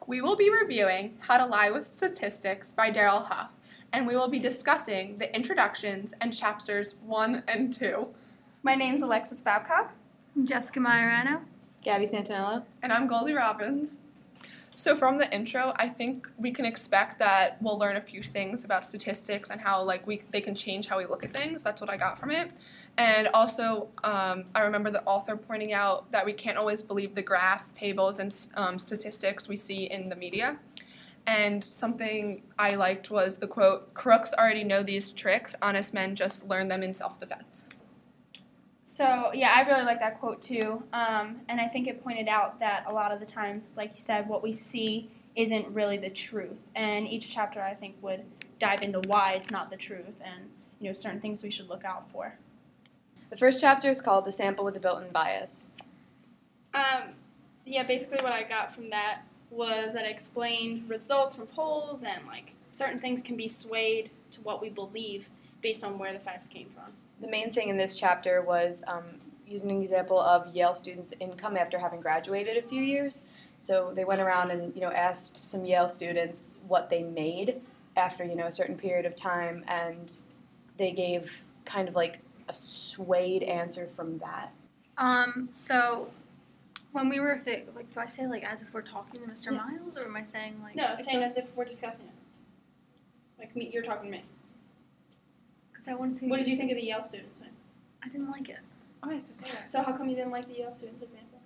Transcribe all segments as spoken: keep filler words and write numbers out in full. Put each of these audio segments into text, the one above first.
We will be reviewing How to Lie with Statistics by Daryl Huff, and we will be discussing the introductions and chapters one and two. My name's Alexis Babcock. I'm Jessica Majorano. Gabby Santinello. And I'm Goldie Robbins. So from the intro, I think we can expect that we'll learn a few things about statistics and how like we they can change how we look at things. That's what I got from it. And also, um, I remember the author pointing out that we can't always believe the graphs, tables, and um, statistics we see in the media. And something I liked was the quote, "Crooks already know these tricks, honest men just learn them in self-defense." So, yeah, I really like that quote, too. Um, and I think it pointed out that a lot of the times, like you said, what we see isn't really the truth. And each chapter, I think, would dive into why it's not the truth and, you know, certain things we should look out for. The first chapter is called The Sample with the Built-in Bias. Um, yeah, basically what I got from that was that it explained results from polls and, like, certain things can be swayed to what we believe based on where the facts came from. The main thing in this chapter was um, using an example of Yale students' income after having graduated a few years. So they went around and, you know, asked some Yale students what they made after, you know, a certain period of time, and they gave kind of like a swayed answer from that. Um, so when we were, th- like, do I say, like, as if we're talking to Mister Yeah. Miles, or am I saying, like... No, saying just, as if we're discussing it. Like, me, you're talking to me. Because I wanted to... What did you think of the Yale students then? I didn't like it. Oh, I say that. So how come you didn't like the Yale students example?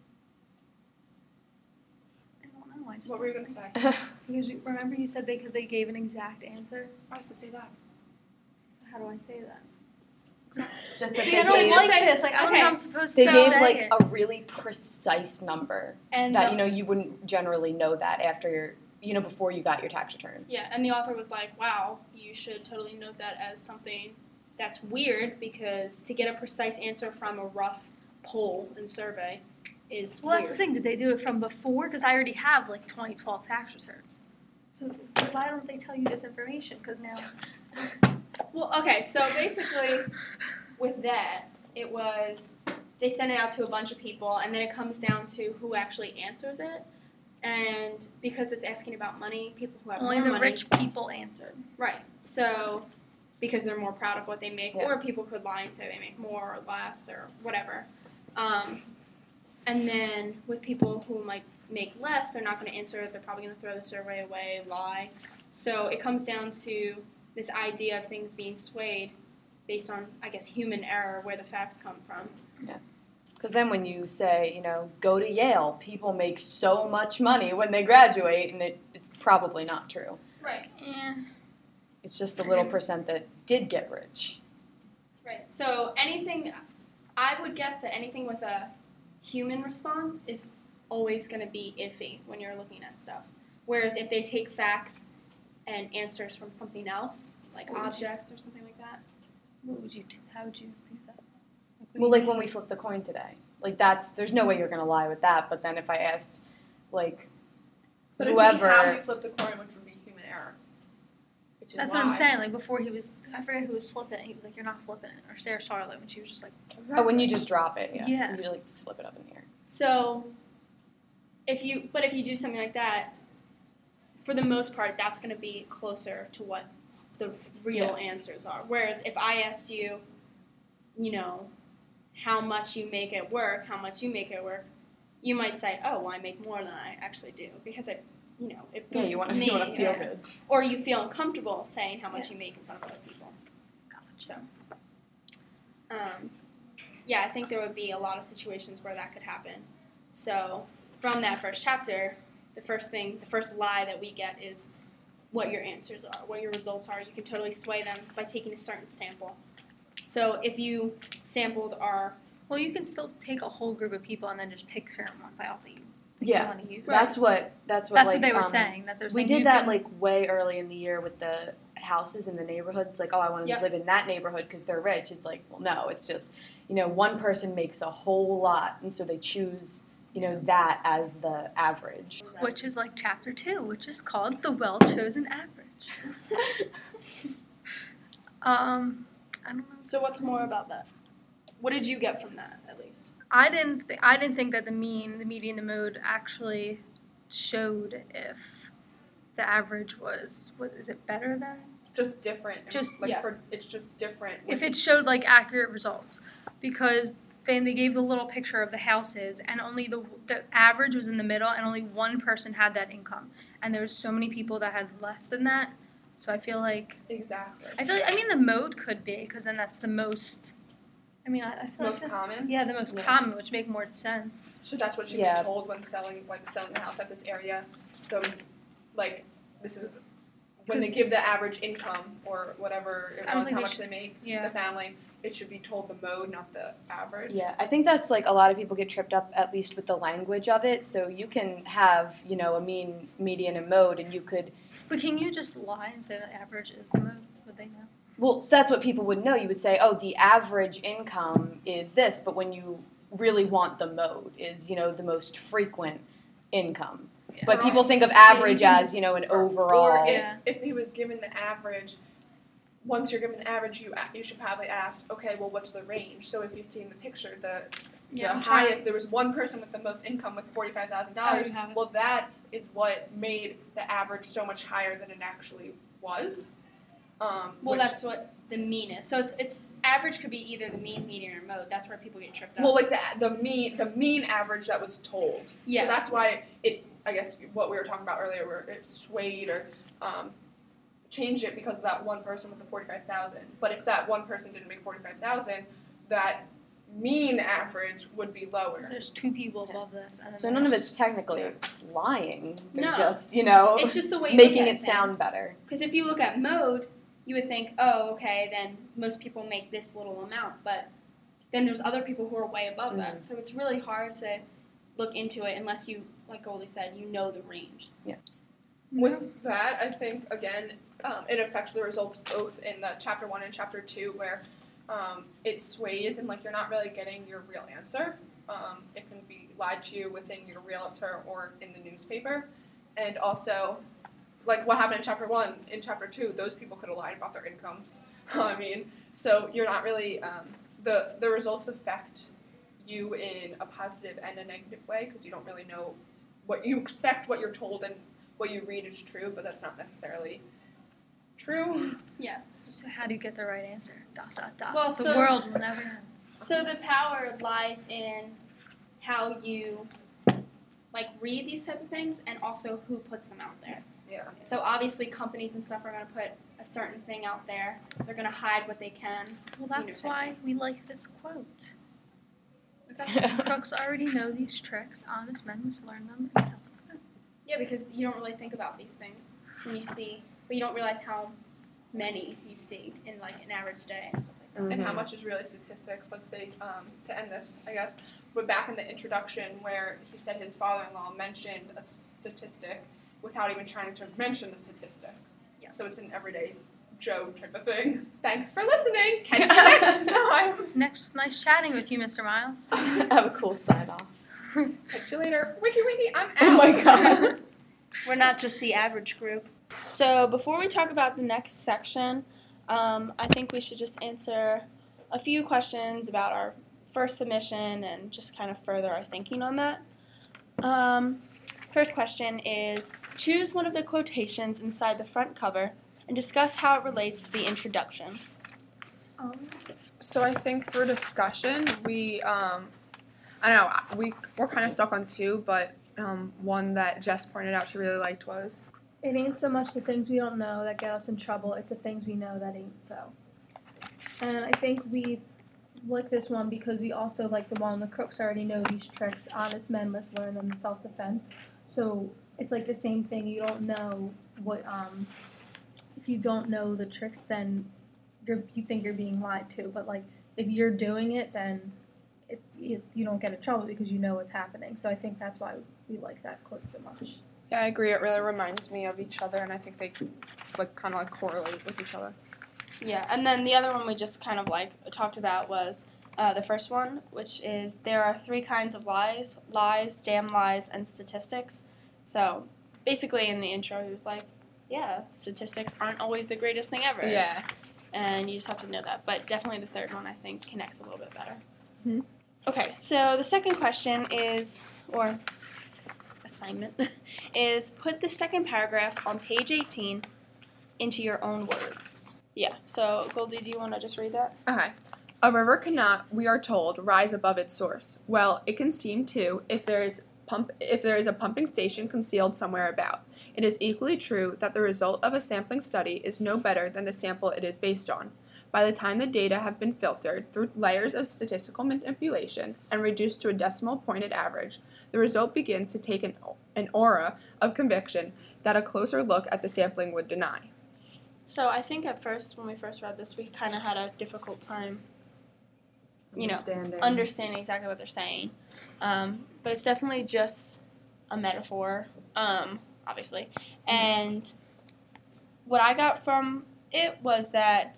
I don't know. I just What were you going to say? Because you, remember you said they, because they gave an exact answer? I used to say that. How do I say that? Just that See, they I don't gave, like this. Like, I don't Okay. know how I'm supposed they to gave say like it. a really precise number And that, the- you know, you wouldn't generally know that after your, you know, before you got your tax return. Yeah, and the author was like, wow, you should totally note that as something that's weird because to get a precise answer from a rough poll and survey is Well, weird. that's the thing. Did they do it from before? Because I already have, like, twenty twelve tax returns. So why don't they tell you this information? Because now... Well, okay, so basically with that, it was they send it out to a bunch of people, and then it comes down to who actually answers it. And because it's asking about money, people who have Only more the money, rich people answered. right? So because they're more proud of what they make, Yeah. or people could lie and say they make more or less or whatever. Um, and then with people who might make less, they're not going to answer it. They're probably going to throw the survey away, lie. So it comes down to this idea of things being swayed based on, I guess, human error, where the facts come from. Because then when you say, you know, go to Yale, people make so much money when they graduate, and it, it's probably not true. Right. Yeah. It's just the little percent that did get rich. Right. So anything, I would guess that anything with a human response is always going to be iffy when you're looking at stuff. Whereas if they take facts and answers from something else, like What would objects or something like that. What would you do? How would you do that? Like, what do Well, you like mean? when we flipped the coin today. Like that's, there's no way you're going to lie with that. But then if I asked, like, But it would be whoever. how you flip the coin, which would be human error. Which is That's what I'm why. saying. Like, before he was, I forget who was flipping it. He was like, "You're not flipping it." Or Sarah Charlotte, when she was just like, Oh, when you just drop it, yeah. Yeah. You like flip it up in the air. So if you, but if you do something like that, for the most part, that's going to be closer to what the real answers are. Whereas if I asked you, you know, how much you make at work, how much you make at work, you might say, oh, well, I make more than I actually do because I, you know, it Yeah, boosts you want me. you want to feel or, good. or you feel uncomfortable saying how much Yeah. you make in front of other people. So, um, yeah, I think there would be a lot of situations where that could happen. So, from that first chapter, the first thing, the first lie that we get is what your answers are, what your results are. You can totally sway them by taking a certain sample. So, if you sampled our "Well, you can still take a whole group of people and then just pick certain ones out that you, that Yeah. you want to use." That's what, that's what, That's like, what they were um, saying. That they're We saying did you that can- like way early in the year with the houses in the neighborhoods. Like, oh, I want to Yep. live in that neighborhood because they're rich. It's like, well, no, it's just, you know, one person makes a whole lot, and so they choose, you know, that as the average. which is like chapter two, which is called the well-chosen average. um, I don't know. So what's more about that? What did you get from that, at least? I didn't. Th- I didn't think that the mean, the median, the mode actually showed if the average was, what is it, better than? Just different. and, Just- like yeah. for it's just different. If with- it showed like accurate results, because then they gave the little picture of the houses, and only the the average was in the middle, and only one person had that income, and there was so many people that had less than that. So I feel like exactly. I feel like I mean the mode could be, because then that's the most. I mean I, I feel Most like common. the, yeah the most Yeah. common, which make more sense. So that's what should Yeah. be told when selling, like selling a house at this area. The, like, this is when they 'Cause- give the average income or whatever it I don't was, think how they much should- they make, Yeah. the family. It should be told the mode, not the average. Yeah, I think that's like a lot of people get tripped up at least with the language of it. So you can have, you know, a mean, median, and mode, and you could. But can you just lie and say the average is the mode? Would they know? Well, so that's what people would know. You would say, oh, the average income is this, but when you really want the mode is, you know, the most frequent income. Yeah. But Or people also- think of yeah, you average can as, just- you know, an Or overall. if, Yeah. if he was given the average, once you're given the average, you a- you should probably ask, okay, well, what's the range? So if you've seen the picture, the Yeah, the I'm trying- highest, there was one person with the most income with forty-five thousand dollars. Oh, you have it. Well, that is what made the average so much higher than it actually was. Um, Well, which- that's what the mean is. So it's it's average could be either the mean, median, or mode. That's where people get tripped up. well, like the the mean the mean average that was told. Yeah. So that's why it's, I guess, what we were talking about earlier, where it swayed or um, changed it because of that one person with the forty-five thousand. But if that one person didn't make forty-five thousand, that mean average would be lower. There's two people above this. And then So none of there's- it's technically lying. They're No. just, you know, it's just the way you making look it at sound things. better. Because if you look at mode, you would think, oh, okay, then most people make this little amount, but then there's other people who are way above Mm-hmm. that. So it's really hard to look into it unless you, like Goldie said, you know the range. With that, I think, again, um, it affects the results both in the chapter one and chapter two, where um, it sways and, like, you're not really getting your real answer. Um, it can be lied to you within your realtor or in the newspaper. And also, like, what happened in chapter one, in chapter two, those people could have lied about their incomes. I mean, so you're not really, um, the, the results affect you in a positive and a negative way, because you don't really know what you expect, what you're told, and what you read is true, but that's not necessarily true. Yeah. So how do you get the right answer? Dot dot dot. Well, the so- world will never know. So the power lies in how you, like, read these type of things and also who puts them out there. Yeah. So obviously companies and stuff are going to put a certain thing out there. They're going to hide what they can. Well, You know, that's why we like this quote. Exactly. Crooks already know these tricks. Honest men must learn them in self-defense. Yeah, because you don't really think about these things when you see, but you don't realize how many you see in, like, an average day and stuff like that. And how Mhm. much is really statistics, like they, um, to end this, I guess, but back in the introduction where he said his father-in-law mentioned a statistic without even trying to mention the statistic. Yeah. So it's an everyday Joe type of thing. Thanks for listening. Catch you next time. It's next, nice chatting with you, Mister Miles. Have a cool sign off. Catch you later. Wiki wiki, I'm out. Oh my god. We're not just the average group. So before we talk about the next section, um, I think we should just answer a few questions about our first submission and just kind of further our thinking on that. Um, first question is, choose one of the quotations inside the front cover and discuss how it relates to the introduction. Oh. So I think through discussion, we, um, I don't know, we, we're kind of stuck on two, but um, one that Jess pointed out she really liked was, It ain't so much the things we don't know that get us in trouble, it's the things we know that ain't so. And I think we like this one because we also like the one the crooks already know these tricks, honest men must learn them in self-defense. So it's like the same thing, you don't know what, um, if you don't know the tricks, then you're, you think you're being lied to. But like, if you're doing it, then it, it, you don't get in trouble because you know what's happening. So I think that's why we like that quote so much. yeah, I agree. It really reminds me of each other, and I think they like kind of like correlate with each other. Yeah, and then the other one we just kind of like talked about was uh, the first one, which is there are three kinds of lies: lies, damn lies, and statistics. So basically, in the intro, he was like, "Yeah, statistics aren't always the greatest thing ever." Yeah. And you just have to know that. But definitely the third one, I think, connects a little bit better. Mhm. Okay, so the second question is, or assignment is put the second paragraph on page eighteen into your own words. Yeah, so Goldie, do you want to just read that? Okay. A river cannot, we are told, rise above its source. Well, it can seem to if there is pump if there is a pumping station concealed somewhere about. It is equally true that the result of a sampling study is no better than the sample it is based on. By the time the data have been filtered through layers of statistical manipulation and reduced to a decimal pointed average, the result begins to take an, an aura of conviction that a closer look at the sampling would deny. So I think at first, when we first read this, we kind of had a difficult time, you know, Understanding. understanding exactly what they're saying. Um, but it's definitely just a metaphor, um, obviously. And what I got from it was that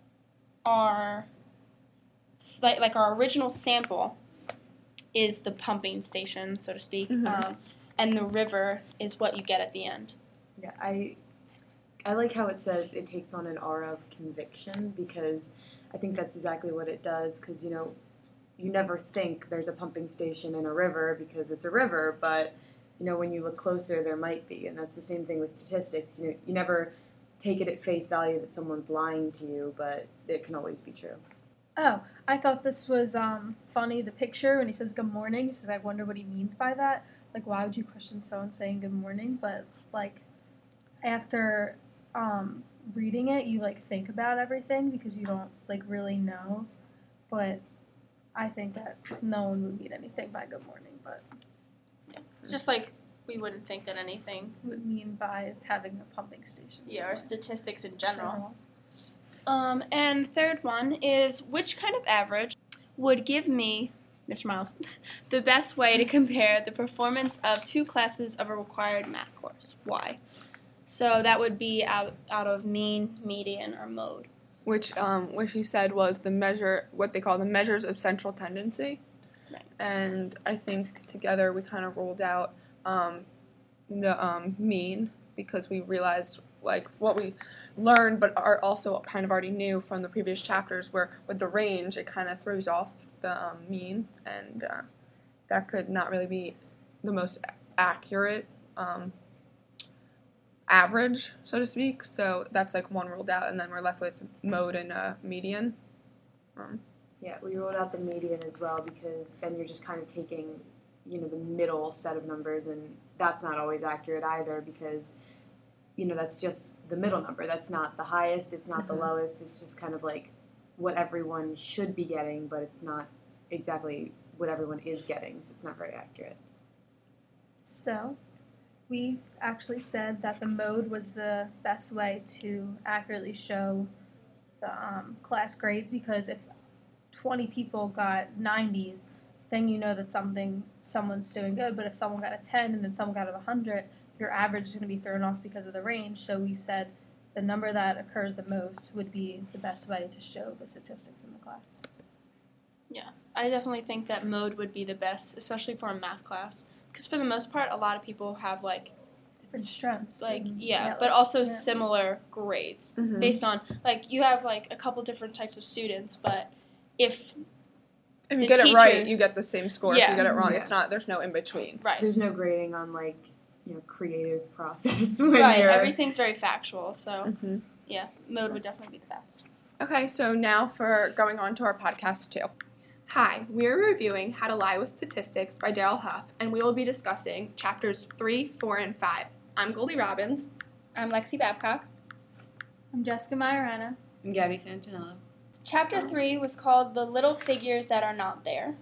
our, like, like our original sample is the pumping station, so to speak, Mhm. um, and the river is what you get at the end. Yeah, I I like how it says it takes on an aura of conviction, because I think that's exactly what it does, because, you know, you never think there's a pumping station in a river because it's a river, but, you know, when you look closer, there might be, and that's the same thing with statistics. You know, you never take it at face value that someone's lying to you, but it can always be true. Oh, I thought this was um, funny, the picture, when he says good morning. He says, I wonder what he means by that. Like, why would you question someone saying good morning? But, like, after um, reading it, you, like, think about everything because you don't, like, really know. But I think that no one would mean anything by good morning, but Just like we wouldn't think that anything, would mean by having a pumping station. yeah, or statistics in general. Um, and third one is, which kind of average would give me, Mister Miles, the best way to compare the performance of two classes of a required math course? Why? So that would be out, out of mean, median, or mode. Which, um, which he said was the measure, what they call the measures of central tendency. Right. And I think together we kind of ruled out um, the um, mean, because we realized like what we learned, but are also kind of already knew from the previous chapters, where with the range it kind of throws off the um, mean, and uh, that could not really be the most accurate um, average, so to speak. So that's like one ruled out, and then we're left with mode and uh, median. Um, Yeah, we ruled out the median as well, because then you're just kind of taking, you know, the middle set of numbers, and that's not always accurate either, because, you know, that's just the middle number. That's not the highest, it's not Mhm. the lowest, it's just kind of like what everyone should be getting, but it's not exactly what everyone is getting, so it's not very accurate. So, we actually said that the mode was the best way to accurately show the um, class grades, because if twenty people got nineties, then you know that something someone's doing good. But if someone got a ten and then someone got a one hundred, your average is going to be thrown off because of the range. So we said the number that occurs the most would be the best way to show the statistics in the class. I definitely think that mode would be the best, especially for a math class, because for the most part, a lot of people have like, Different strengths. like and- yeah, but also yeah. similar grades mhm. based on like you have like a couple different types of students, but if If you the get it teacher- right, you get the same score. If Yeah. you get it wrong, Yeah. it's not. There's no in between. right, There's no grading on, like, you know, creative process when right, you're... everything's very factual, so Mm-hmm. yeah, mode would definitely be the best. Okay, so now for going on to our podcast two. Hi, we are reviewing How to Lie with Statistics by Daryl Huff, and we will be discussing chapters three, four, and five. I'm Goldie Robbins. I'm Lexi Babcock. I'm Jessica Majorana. And Gabby Santinello. Chapter three was called The Little Figures That Are Not There.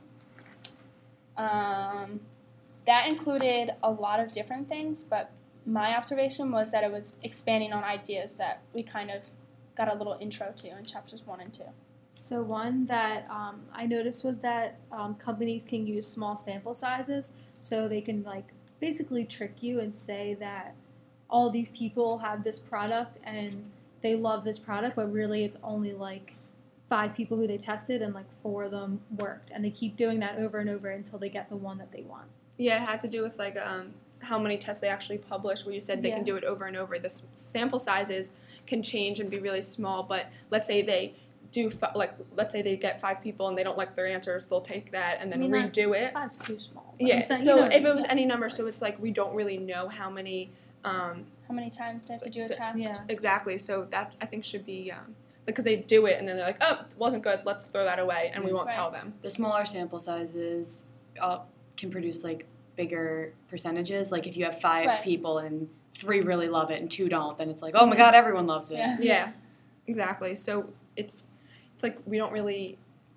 Um, that included a lot of different things, but my observation was that it was expanding on ideas that we kind of got a little intro to in chapters one and two. So one that um, I noticed was that um, companies can use small sample sizes, so they can like basically trick you and say that all these people have this product and they love this product, but really it's only like five people who they tested and like four of them worked, and they keep doing that over and over until they get the one that they want. Yeah, it had to do with like um, how many tests they actually publish, where you said they Yeah. can do it over and over. The s- sample sizes can change and be really small, but let's say they do fi- like let's say they get five people and they don't like their answers, they'll take that and then I mean, that- redo it. Five's too small. but Yeah. I'm saying, So you know, if it was yeah. any number, so it's like we don't really know how many. Um, How many times they have to do a The- test? Yeah. exactly. So that I think should be um, because they do it and then they're like, oh, it wasn't good. Let's throw that away, and we won't Right. tell them. The smaller sample sizes uh, can produce like bigger percentages. Like if you have five Right. people and three really love it and two don't, then it's like, oh my god, everyone loves it. Yeah. Yeah, exactly. So it's it's like we don't really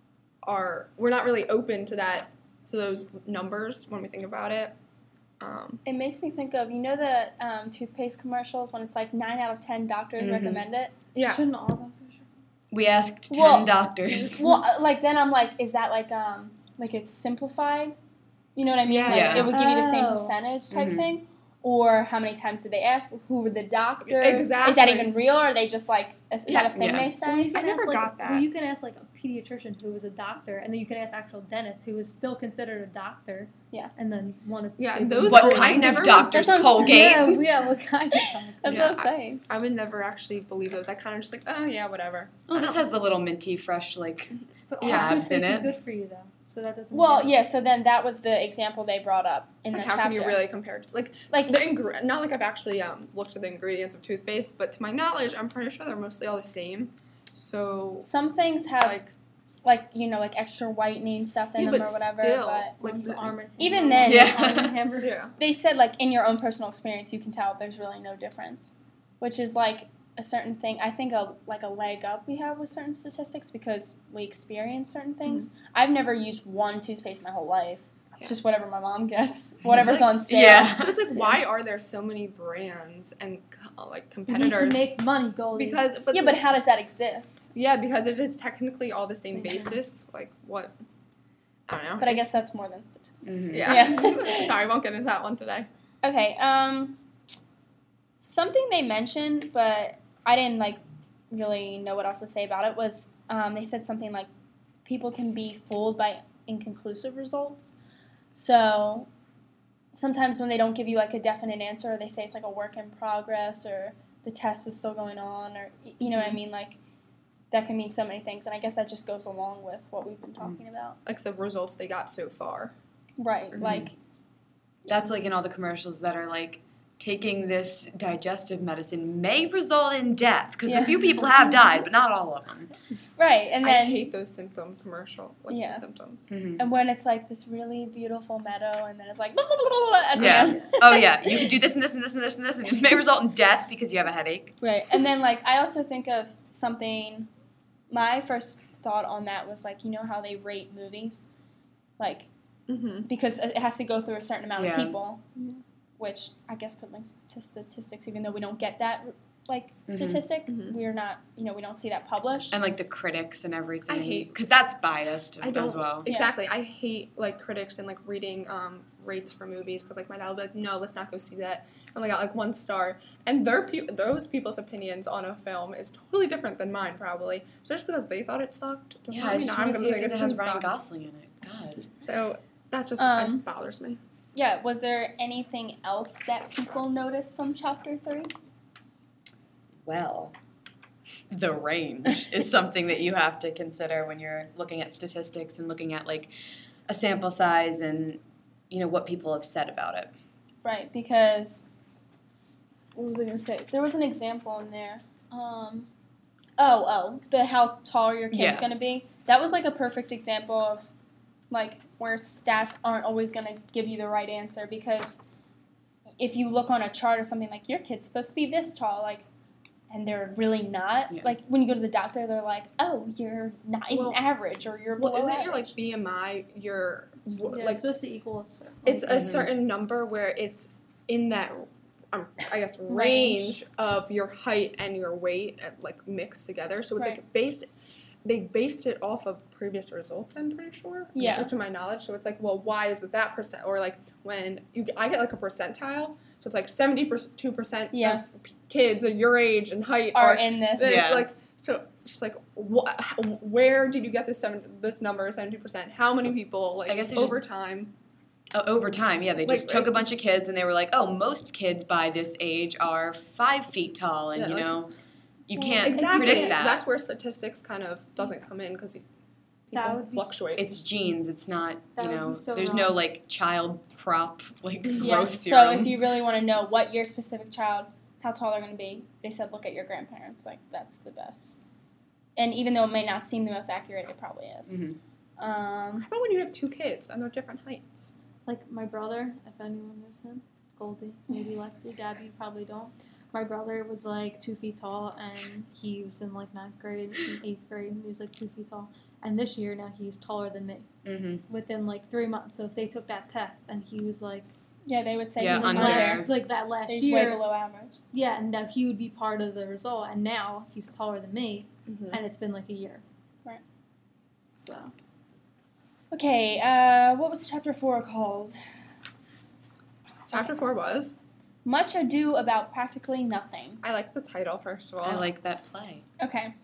are we're not really open to that to those numbers when we think about it. Um, It makes me think of, you know the um, toothpaste commercials when it's like nine out of ten doctors Mhm. recommend it? yeah, Shouldn't all doctors? We asked ten Well- doctors. Well, uh, like then I'm like, is that like um like it's simplified? You know what I mean? Yeah. Like Yeah. it would give you the same Oh. percentage type Mhm. thing? Or how many times did they ask? Who were the doctors? Exactly. Is that even real? Or are they just like, is Yeah. that a thing Yeah. they Well, say? you can I never ask, like, got that. Well, you can ask like a pediatrician who was a doctor, and then you can ask actual dentist who is still considered a doctor. Yeah. And then one of Yeah, they- those what are- kind I of never- doctors? That's what I'm Colgate. Yeah, yeah, what kind of doctor? That's Yeah, what I'm saying. I would never actually believe those. I kind of just like, oh yeah, whatever. Oh, I this don't- has the little minty fresh like. But all Tabs in toothpaste is it. good for you though, so that doesn't. Well, count. yeah, so then that was the example they brought up in It's the like how chapter. can you really compare to, like like the ingre- not like I've actually um, looked at the ingredients of toothpaste, but to my knowledge, I'm pretty sure they're mostly all the same. So some things have like like you know like extra whitening stuff in yeah, them but or whatever, still, but like One's the- Arm and even Hammer. then- Yeah. Arm and Hammer. yeah, they said like in your own personal experience you can tell there's really no difference, which is like a certain thing. I think a like a leg up we have with certain statistics because we experience certain things. I've never used one toothpaste my whole life. It's Yeah. just whatever my mom gets, whatever's like- on sale. Yeah. So it's like, why are there so many brands and co- like You need competitors? to make money, Goldie. because but Yeah, but how does that exist? yeah, because if it's technically all the same Same. basis, like what? I don't know. But I It's- guess that's more than statistics. Mhm. yeah. Yeah. Sorry, won't get into that one today. Okay, um something they mentioned but I didn't like really know what else to say about it was um, they said something like people can be fooled by inconclusive results. So sometimes when they don't give you like a definite answer, or they say it's like a work in progress or the test is still going on, or y- you know what I mean, like that can mean so many things, and I guess that just goes along with what we've been talking about. Like the results they got so far. Right, Mhm. like That's like in all the commercials that are like, taking this digestive medicine may result in death because Yeah. a few people have died, but not all of them. right, and I then hate those symptom commercial like Yeah. the symptoms. Mm-hmm. and when it's like this really beautiful meadow, and then it's like blah, blah, blah, blah, blah, at the Yeah. end. Oh yeah, you could do this and this and this and this and this, and it may result in death because you have a headache. Right, and then like I also think of something. My first thought on that was like, you know how they rate movies, like Mm-hmm. because it has to go through a certain amount Yeah. of people, which I guess could link to statistics, even though we don't get that like Mhm. statistic. Mhm. We're not, you know, we don't see that published. And like the critics and everything. I hate- because that's biased I as don't- well. Yeah. Exactly. I hate like critics and like reading um, rates for movies because like my dad will be like, no, let's not go see that. I only got like one star, and their pe- those people's opinions on a film is totally different than mine probably. So just because they thought it sucked doesn't Yeah, I mean just I'm want to gonna see it think because it's it has gonna Ryan suck. Gosling in it. God. So that just Um, it bothers me. Yeah. Was there anything else that people noticed from chapter three? Well, the range is something that you have to consider when you're looking at statistics and looking at like a sample size and you know what people have said about it. Right, because what was I gonna say? There was an example in there. Um, oh, oh, the how tall your kid's Yeah. gonna be. That was like a perfect example of like where stats aren't always gonna give you the right answer, because if you look on a chart or something like your kid's supposed to be this tall, like, and they're really not. Yeah. Like when you go to the doctor, they're like, oh, you're not even Well- average, or you're Well, below isn't average. your like B M I your w- Yeah, like it's supposed to equal a certain. it's a Mhm. certain number where it's in that um, I guess Range. range of your height and your weight uh, like mixed together. So it's Right. like based they based it off of previous results, I'm pretty sure. Yeah. Like, to my knowledge. So it's like, well, why is it that percent? Or like when you I get like a percentile. So it's like seventy-two percent Yeah. of p- kids of your age and height are are in this. this. Yeah. Like so just like wh- where did you get this seven, this number seventy percent? How many people like I guess it's over just- time? Uh, over time, yeah, they just Like, took a right. bunch of kids and they were like, oh, most kids by this age are five feet tall, and Yeah, you like- know, you Well, can't Exactly. predict that. That's where statistics kind of doesn't come in because That people would be fluctuate. It's genes. It's not, That you would know, be so there's no wrong. like child prop like Yeah. growth So serum. if you really want to know what your specific child, how tall they're going to be, they said look at your grandparents. Like that's the best. And even though it may not seem the most accurate, it probably is. Mhm. Um, How about when you have two kids and they're different heights? Like my brother, if anyone knows him, Goldie, maybe Lexi, Gabby, you probably don't. My brother was like two feet tall, and he was in like ninth grade, in eighth grade, and he was like two feet tall. And this year now he's taller than me Mhm. within like three months. So if they took that test and he was like yeah, they would say Yeah, he's under. last, like that last He's way year, below average. yeah, and now he would be part of the result. And now he's taller than me, Mm-hmm. and it's been like a year. Right. So Okay, uh, what was chapter four called? Chapter four was. Much Ado About Practically Nothing. I like the title first of all. I like that play. Okay.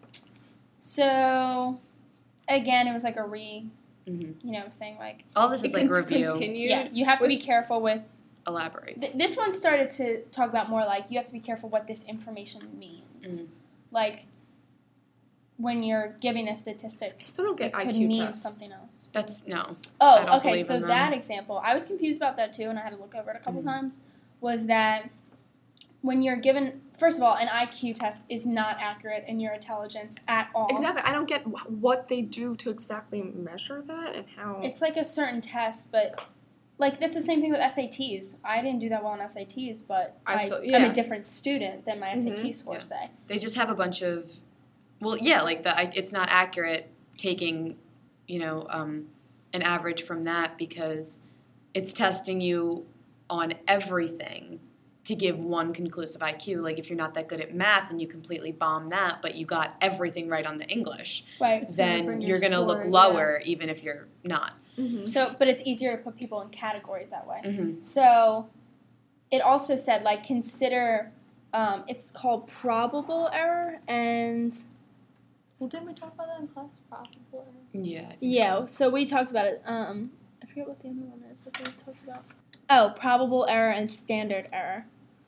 So, again, it was like a re, Mhm. you know, thing. Like, All this It is like con- review. continued. yeah, you have to be careful with. Elaborates. Th- this one started to talk about more like you have to be careful what this information means. Mhm. Like, when you're giving a statistic, I still don't get it could I Q mean tests. something else. That's no. Oh, I don't okay. believe So in them. that example, I was confused about that too, and I had to look over it a couple Mhm. times. Was that when you're given, first of all, an I Q test is not accurate in your intelligence at all. Exactly. I don't get wh- what they do to exactly measure that and how. It's like a certain test, but like that's the same thing with S A Ts. I didn't do that well on S A Ts, but I I still- I'm yeah. a different student than my S A T Mhm. scores say. They just have a bunch of, well, yeah, like the I- it's not accurate taking, you know, um, an average from that because it's testing you on everything to give one conclusive I Q. Like if you're not that good at math and you completely bomb that, but you got everything right on the English, Right. It's gonna then bring your you're gonna look score, lower even if you're not. Mm-hmm. So, but it's easier to put people in categories that way. Mm-hmm. So, it also said like consider. Um, it's called probable error and well, didn't we talk about that in class? Probable. Yeah. I think yeah. So we talked about it. Um, I forget what the other one is that we talked about. Oh, probable error and standard error.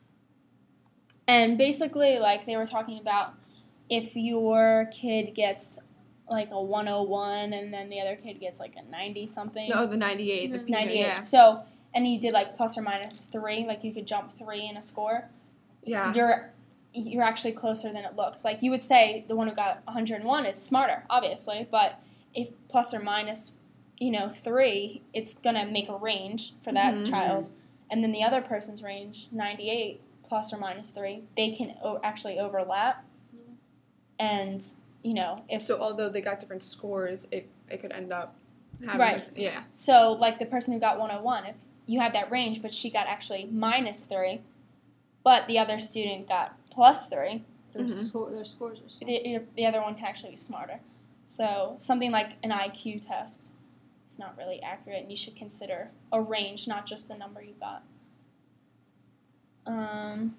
And basically, like they were talking about, if your kid gets like a one oh one and then the other kid gets like a ninety something. No, the ninety-eight. The Mhm. Peter, ninety-eight. Yeah. So, and you did like plus or minus three, like you could jump three in a score. Yeah. You're you're actually closer than it looks. Like you would say the one who got one hundred one is smarter, obviously, but if plus or minus, you know, three, it's gonna make a range for that Mhm. child, and then the other person's range, ninety-eight plus or minus three, they can o- actually overlap, and you know if So although they got different scores, it, it could end up having Right. this- yeah. so like the person who got one oh one, if you have that range, but she got actually minus three, but the other student got plus three, Their, Mhm. score, their scores are so. the, the other one can actually be smarter. So something like an I Q test, it's not really accurate, and you should consider a range, not just the number you got. Um,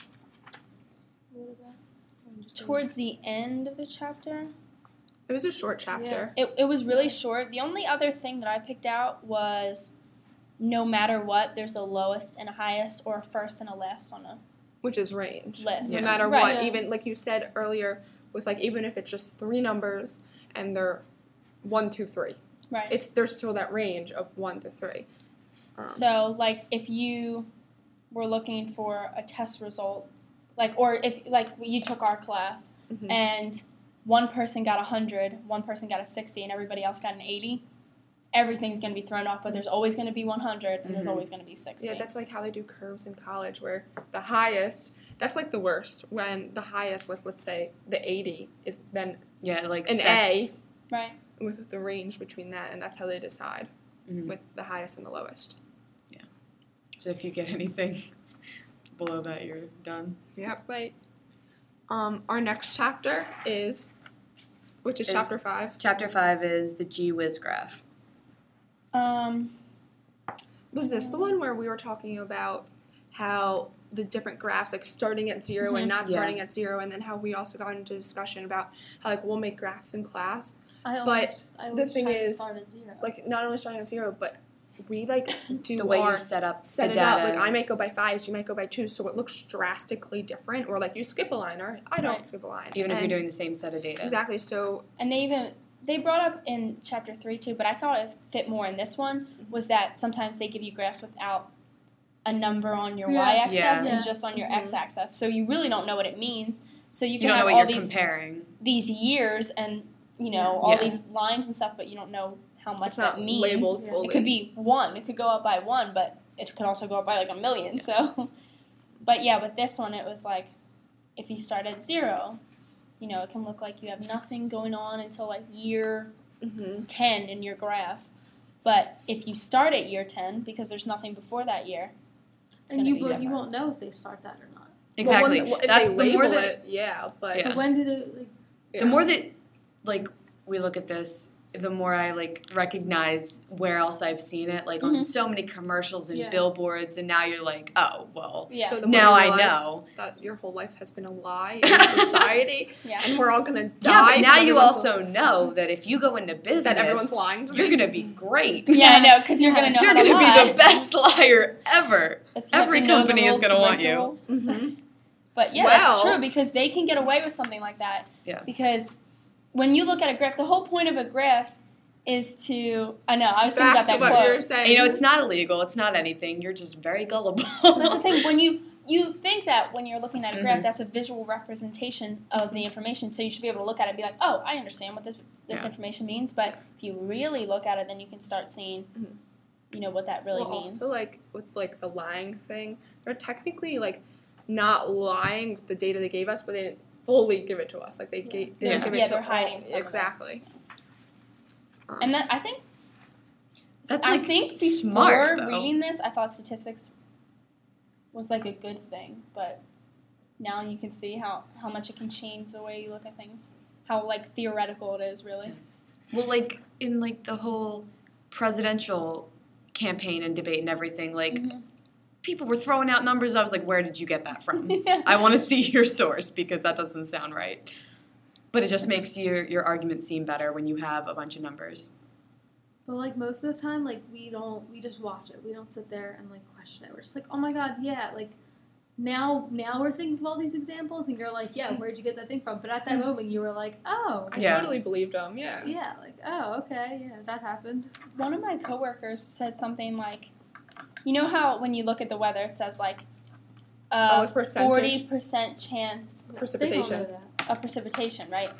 towards the end of the chapter, It was a short chapter. it, it was really short. The only other thing that I picked out was no matter what, there's a lowest and a highest, or a first and a last on a Which is range. list. No matter Right. what, even like you said earlier, with like even if it's just three numbers and they're one, two, three, Right. it's there's still that range of one to three. Um, So, like, if you were looking for a test result, like, or if, like, you took our class mhm. and one person got a hundred, one person got a sixty, and everybody else got an eighty, everything's going to be thrown off, but there's always going to be one hundred and there's Mhm. always going to be sixty. Yeah, that's like how they do curves in college, where the highest, that's like the worst, when the highest, like let's say the eighty, is then Yeah, like an sets. right. with the range between that, and that's how they decide Mhm. with the highest and the lowest. So if you get anything below that, you're done. Yep. Right. Um, our next chapter is, which is, Is- chapter five. Chapter five is the G Whiz graph. Um, Was this the one where we were talking about how the different graphs, like starting at 0 and Mhm. not Yeah. starting at zero, and then how we also got into discussion about how like we'll make graphs in class, I But always, I the always thing try to is, start at zero. like not only starting at zero, but we like do The way our you set up set the it data. up. Like I might go by fives, you might go by twos, so it looks drastically different. Or like you skip a line, or I don't Right. skip a line. even if And you're doing the same set of data. exactly. So And they even they brought up in chapter three too, but I thought it fit more in this one was that sometimes they give you graphs without a number on your Yeah. y-axis Yeah. and just on your Mhm. x-axis, so you really don't know what it means. So you You can don't know have what all you're these comparing. these years and you know all Yeah. these lines and stuff, but you don't know how much it's not that means. labeled Yeah. fully. It could be one. It could go up by one, but it could also go up by like a million. So, but yeah, with this one, it was like if you start at zero, you know, it can look like you have nothing going on until like year Mm-hmm. ten in your graph. But if you start at year ten, because there's nothing before that year, it's And gonna you be but you different. won't know if they start that or not. Exactly. Well, when, well, if That's they the more label that it, yeah, but Yeah. But when did it like yeah. the more that like we look at this, the more I like recognize where else I've seen it, like on Mhm. so many commercials and Yeah. billboards, and now you're like, oh well, Yeah. So the more now you I realize know. that your whole life has been a lie in society, yeah. and we're all gonna Yeah, die. but 'cause now you everyone's- also know that if you go into business, that everyone's lying to you're me. gonna be great. Yeah, I know, because you're gonna know You're how to gonna lie. be the best liar ever. It's- you have Every to know the company is rules gonna to want break the you. rules. Mhm. But yeah, Well- that's true because they can get away with something like that. Yeah. Because when you look at a graph, the whole point of a graph is to. I know, I was thinking Back about that to what quote. you were saying. You know, it's not illegal. It's not anything. You're just very gullible. That's the thing. When you you think that when you're looking at a graph, Mhm. that's a visual representation of the information. So you should be able to look at it and be like, oh, I understand what this this Yeah. information means. But if you really look at it, then you can start seeing, Mhm. you know, what that really well, means. also like with like the lying thing, they're technically like not lying with the data they gave us, but they didn't fully give it to us. Like they gave, they didn't Yeah. give it Yeah, to they're all- hiding some of it. exactly. Um, and that I think That's I like think before smart, though. reading this, I thought statistics was like a good thing, but now you can see how, how much it can change the way you look at things, how like theoretical it is, really. Well, like in like the whole presidential campaign and debate and everything, like Mhm. people were throwing out numbers. I was like, where did you get that from? Yeah. I want to see your source because that doesn't sound right. But it just makes your your argument seem better when you have a bunch of numbers. But like most of the time, like we don't, we just watch it. We don't sit there and like question it. We're just like, oh my god, yeah. Like now, now we're thinking of all these examples, and you're like, yeah, where'd you get that thing from? But at that moment, you were like, oh, I Yeah. totally believed them. Yeah. yeah, like oh, okay, yeah, that happened. One of my coworkers said something like, you know how when you look at the weather, it says like Oh, uh, with percentage. forty percent chance Precipitation. They don't know that. of precipitation, right?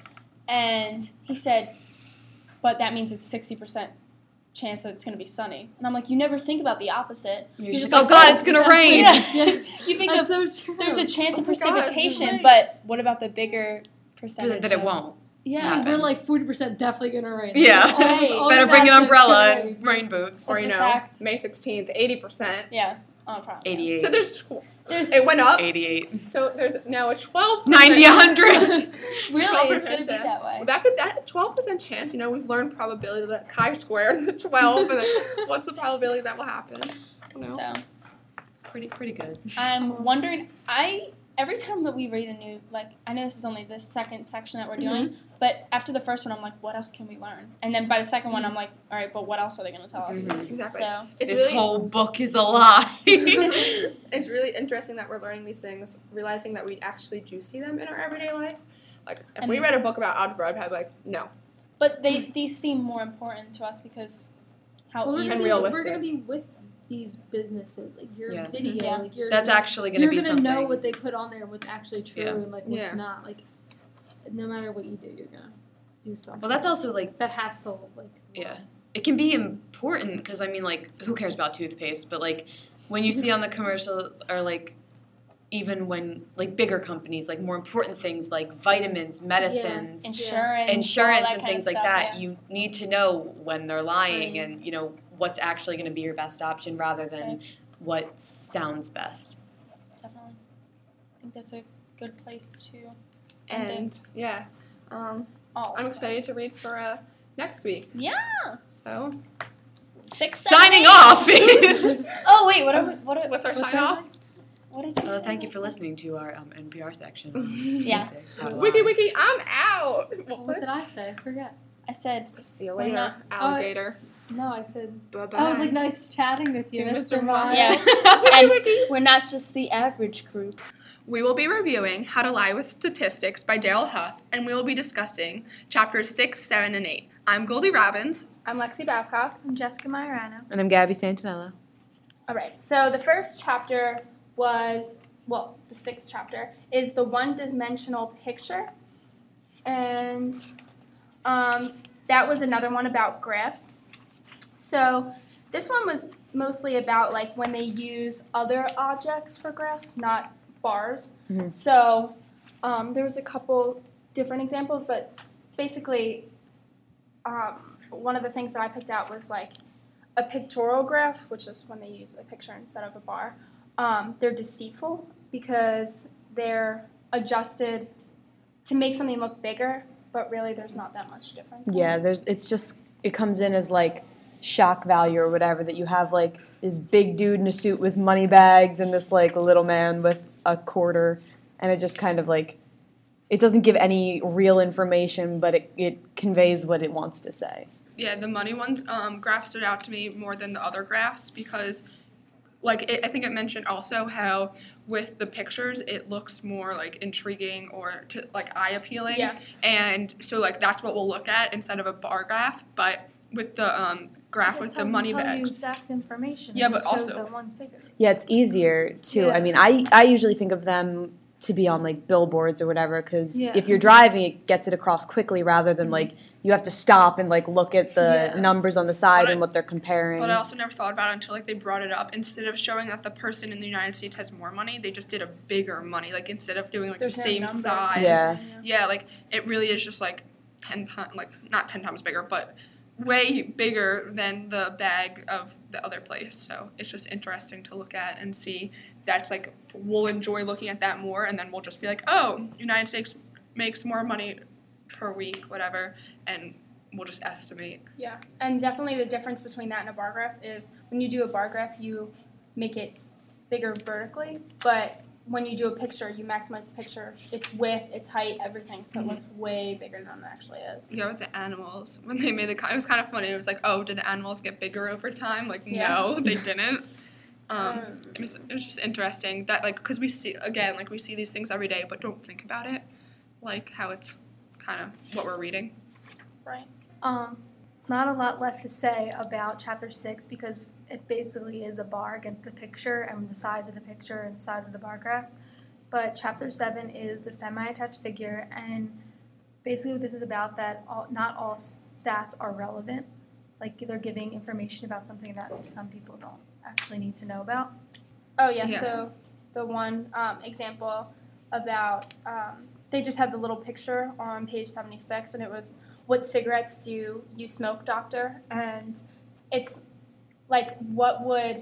And he said, but that means it's sixty percent chance that it's going to be sunny. And I'm like, you never think about the opposite. You're, You're just just like, like, oh god, oh, it's gonna yeah. rain. Yeah. You think That's of, so true. there's a chance Oh of my God, you're precipitation, right. but what about the bigger percentage? That it of- won't. Yeah. Like, we're happen. like forty percent definitely gonna rain. Yeah. Like, almost all Better the bring an odds are umbrella gonna and rain boots. Or you The know, fact- May sixteenth, eighty percent. Yeah. Oh, probably. eighty-eight. So there's, tw- There's it went up. eighty-eight. So there's now a twelve. ninety, one hundred. really, it's going to be chance. that way. Well, that could that twelve percent chance. You know, we've learned probability that chi squared and the twelve, and then what's the probability that will happen? I don't know. So Pretty, pretty good. I'm wondering. I every time that we read a new, like, I know this is only the second section that we're doing, but after the first one, I'm like, what else can we learn? And then by the second one, I'm like, all right, but what else are they going to tell us? Mhm. Exactly. So It's This really, whole book is a lie. it's really interesting that we're learning these things, realizing that we actually do see them in our everyday life. Like, if we And- read a book about algebra, I'd be like, no. But they these seem more important to us because how Well, we're easy. And gonna, realistic. we're gonna be with these businesses, like your Yeah. video, Yeah. like your. That's actually gonna you're be gonna something. know what they put on there, what's actually true, Yeah. and like what's Yeah. not. Like, no matter what you do, you're gonna do something. Well, that's also like, that has to like. yeah, it can be important because I mean, like, who cares about toothpaste? But like, when you see on the commercials, or like, even when like bigger companies, like more important things like vitamins, medicines, insurance, all insurance, that and kind things of like stuff, that. yeah. You need to know when they're lying, Right. and you know what's actually going to be your best option rather than Right. what sounds best. Definitely. I think that's a good place to end And it. yeah, um, all. I'm excited to read for uh, next week. Yeah. So, Six. seven, Signing eight. off is. Oh wait, what are we, what are, what's our What's sign our off? what did you Uh, say? thank you for listening to our um, N P R section. on Yeah. statistics. How Wiki, long? wiki, I'm out. What did I say? I forget. I said See you Why later, not? alligator. No, I said. Bye-bye. I was like, nice chatting with you, Mister Miles. Yeah. And we're not just the average group. We will be reviewing How to Lie with Statistics by Daryl Huff, and we will be discussing chapters six, seven, and eight. I'm Goldie Robbins. I'm Lexi Babcock. I'm Jessica Majorano. And I'm Gabby Santinella. All right. So the first chapter was, well, the sixth chapter is the one-dimensional picture, and um, that was another one about graphs. So this one was mostly about like when they use other objects for graphs, not bars. Mm-hmm. So um, there was a couple different examples, but basically um, one of the things that I picked out was like a pictorial graph, which is when they use a picture instead of a bar. Um, they're deceitful because they're adjusted to make something look bigger, but really there's not that much difference. Yeah, there's. It's just it comes in as like shock value or whatever, that you have like this big dude in a suit with money bags and this like little man with a quarter, and it just kind of like it doesn't give any real information, but it, it conveys what it wants to say. Yeah, the money ones um, graph stood out to me more than the other graphs because, like, it, I think it mentioned also how with the pictures it looks more like intriguing or to like eye appealing. Yeah. And so like that's what we'll look at instead of a bar graph, but with the um, graph It with the doesn't money tell you bags. exact information. Yeah, It but just shows also- that one's bigger. Yeah, it's easier too. Yeah. I mean, I I usually think of them to be on like billboards or whatever, because Yeah. if you're driving, it gets it across quickly rather than like you have to stop and like look at the Yeah. numbers on the side But I- and what they're comparing. But I also never thought about it until like they brought it up. Instead of showing that the person in the United States has more money, they just did a bigger money. Like instead of doing like There's the no same numbers. size. Yeah. Yeah, like it really is just like ten times, like not ten times bigger, but way bigger than the bag of the other place. So it's just interesting to look at and see. That's like we'll enjoy looking at that more, and then we'll just be like, oh, United States makes more money per week, whatever, and we'll just estimate. Yeah, and definitely the difference between that and a bar graph is when you do a bar graph, you make it bigger vertically, but when you do a picture, you maximize the picture, its width, its height, everything, so Mhm. it looks way bigger than it actually is. Yeah, with the animals, when they made the, it was kind of funny. It was like, oh, did the animals get bigger over time? Like, Yeah. no, they didn't. Um, Um, it, was, it was just interesting that, like, because we see, again, like, we see these things every day, but don't think about it, like, how it's kind of what we're reading. Right. Um, not a lot left to say about chapter six because it basically is a bar against the picture and the size of the picture and the size of the bar graphs. But chapter seven is the semi-attached figure, and basically what this is about that all, not all stats are relevant. Like they're giving information about something that some people don't actually need to know about. Oh, yeah, Yeah. so the one um, example about, um, they just had the little picture on page seventy-six, and it was, what cigarettes do you smoke, doctor? And it's like, what would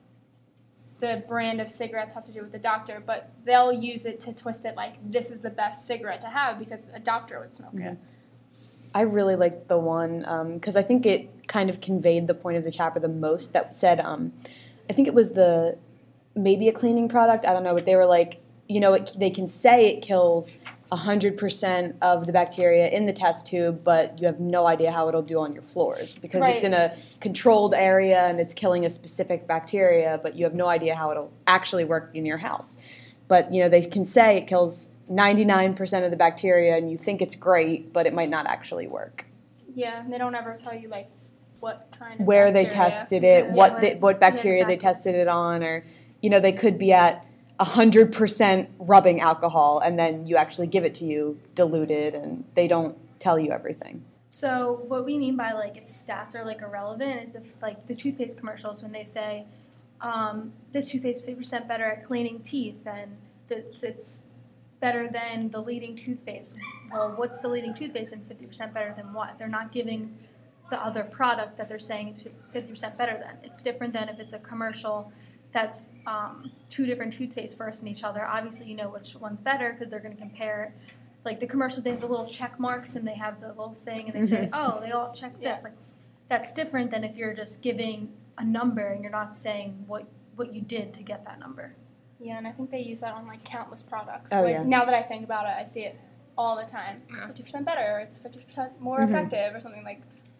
the brand of cigarettes have to do with the doctor? But they'll use it to twist it like, this is the best cigarette to have because a doctor would smoke it. I really liked the one because I think it kind of conveyed the point of the chapter the most. That said, um, I think it was the maybe a cleaning product. I don't know, but they were like, you know, it, they can say it kills one hundred percent of the bacteria in the test tube, but you have no idea how it'll do on your floors because Right. it's in a controlled area and it's killing a specific bacteria, but you have no idea how it'll actually work in your house. But, you know, they can say it kills ninety-nine percent of the bacteria and you think it's great, but it might not actually work. Yeah, and they don't ever tell you like what kind of Where they bacteria. tested it, Yeah. what like- they, what bacteria yeah, they exactly. tested it on, or, you know, they could be at one hundred percent rubbing alcohol and then you actually give it to you diluted and they don't tell you everything. So what we mean by like if stats are like irrelevant is if like the toothpaste commercials when they say um, this toothpaste is fifty percent better at cleaning teeth and this, it's better than the leading toothpaste. Well, what's the leading toothpaste and fifty percent better than what? They're not giving the other product that they're saying is fifty percent better than. It's different than if it's a commercial that's um, two different toothpaste versing each other. Obviously, you know which one's better because they're going to compare it. Like the commercials, they have the little check marks and they have the little thing and they say, oh, they all check this. Like that's different than if you're just giving a number and you're not saying what what you did to get that number. Yeah, and I think they use that on like countless products. Oh, like yeah. now that I think about it, I see it all the time. It's Yeah. fifty percent better, it's fifty percent more Mhm. effective or something like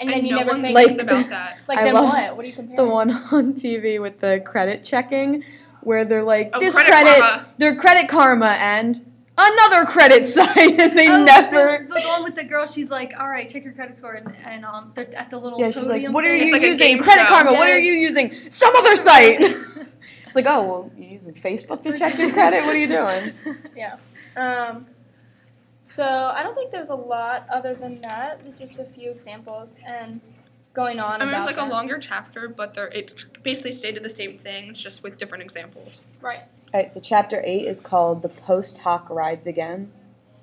and then and you no never one think thinks Like- about that. like I then love what? What are you comparing? The one on T V with the credit checking, where they're like, Oh, this Credit credit, Karma. their Credit Karma, and another credit site, and they Oh, never. The, the one with the girl, she's like, all right, check your credit card, and, and um, they're at the little Yeah, she's like, podium what are thing. you like a using? game Credit show. Karma, what Yeah. are you using? Some other site. It's like, oh, well, you're using Facebook to check your credit? What are you doing? Um, so I don't think there's a lot other than that. It's just a few examples and going on I mean, about it's like a them. longer chapter, but they're, it basically stated the same things, just with different examples. Right. All right, so chapter eight is called The Post Hoc Rides Again.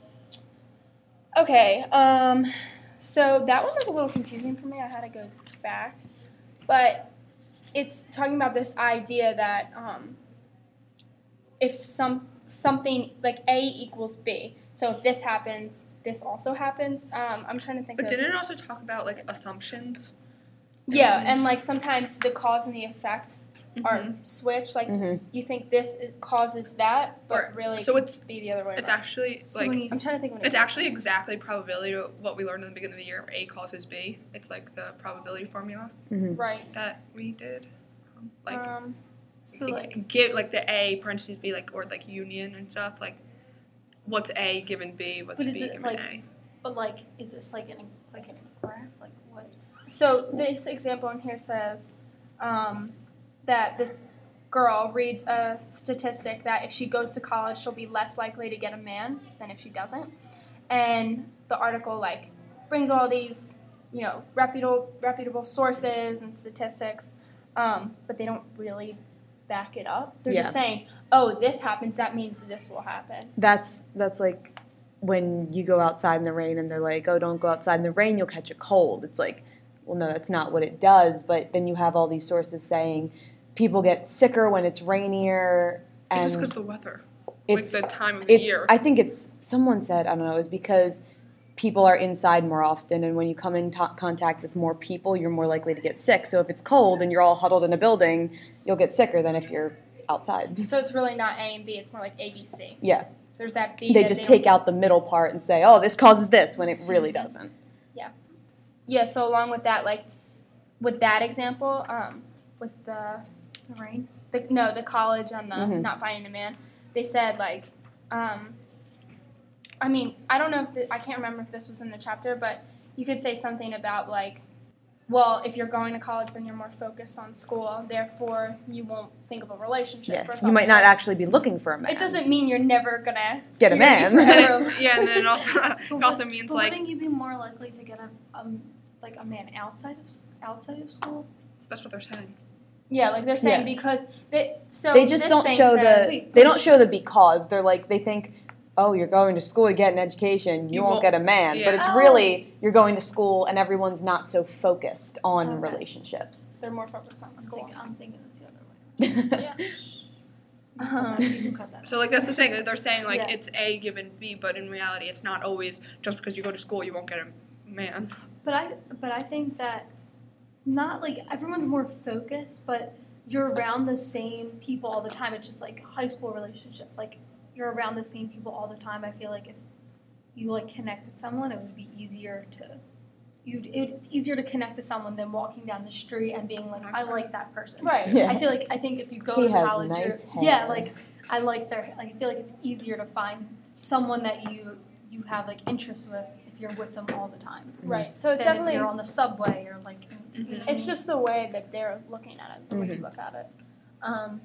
Okay. Um, so that one was a little confusing for me. I had to go back, but it's talking about this idea that um, if some something like A equals B, so if this happens, this also happens. Um, I'm trying to think. But of, didn't it also talk about like assumptions? Yeah, and like sometimes the cause and the effect are Mhm. switched. Like Mm-hmm. you think this i- causes that, but Or- really so it could it's- be the other way It's around. actually So like when you- I'm trying to think of an it's example. actually exactly probability to what we learned in the beginning of the year. A causes B. It's like the probability formula Mm-hmm. right. that we did. Um, like um, So, it- like, give like the A parentheses B like or like union and stuff like what's A given B, what's But is B it, given like- A. but like, is this like an like in a graph? Like what? So this example in here says um, that this girl reads a statistic that if she goes to college, she'll be less likely to get a man than if she doesn't. And the article like brings all these, you know, reputable reputable sources and statistics, um, but they don't really back it up. They're Yeah. just saying, "Oh, this happens. That means this will happen." That's that's like when you go outside in the rain and they're like, oh, don't go outside in the rain, you'll catch a cold. It's like, well, no, that's not what it does. But then you have all these sources saying people get sicker when it's rainier, It's and just because the weather, it's like the time of the it's. year. I think it's someone said I don't know. It's because people are inside more often, and when you come in to- contact with more people, you're more likely to get sick. So if it's cold and you're all huddled in a building, you'll get sicker than if you're outside. So it's really not A and B. It's more like A, B, C. Yeah. There's that B. They that just don't- take out the middle part and say, oh, this causes this, when it really doesn't. Yeah, so along with that, like with that example, um, with the, The rain. the no, the college and the Mhm. not finding a man, they said like, um, I mean, I don't know if the, I can't remember if this was in the chapter, but you could say something about like, well, if you're going to college, then you're more focused on school, therefore you won't think of a relationship Yeah. or something. You might not Like, actually be looking for a man. It doesn't mean you're never gonna Get a you're gonna be man. And forever- it- yeah, and then it also But it also would- means but like wouldn't you be more likely to get a um like a man outside of s- outside of school? that's what they're saying. Yeah, like they're saying Yeah. because they so They just this don't thing show says, the. They don't show the because. They're like they think, oh, you're going to school to get an education. You, You won't won't- get a man. But yeah. it's Oh. really you're going to school and everyone's not so focused on Okay. relationships. they're more focused on I'm, school. think, I'm thinking it's the other way. Yeah. You can cut that- you can cut that So like that's the thing. They're saying like Yeah. it's A given B, but in reality, it's not always just because you go to school you won't get a man. But I but I think that not like everyone's more focused, but you're around the same people all the time. It's just like high school relationships. Like you're around the same people all the time. I feel like if you like connect with someone, it would be easier to you. It's easier to connect to someone than walking down the street and being like, I like that person. Right. Yeah. I feel like I think if you go He to has college, nice you're, hair. yeah, like I like their. I feel like it's easier to find someone that you you have like interests with if you're with them all the time. Right. So it's Than if definitely you're on the subway or like. Mhm. it's just the way that they're looking at it, the way Mhm. you look at it. Um,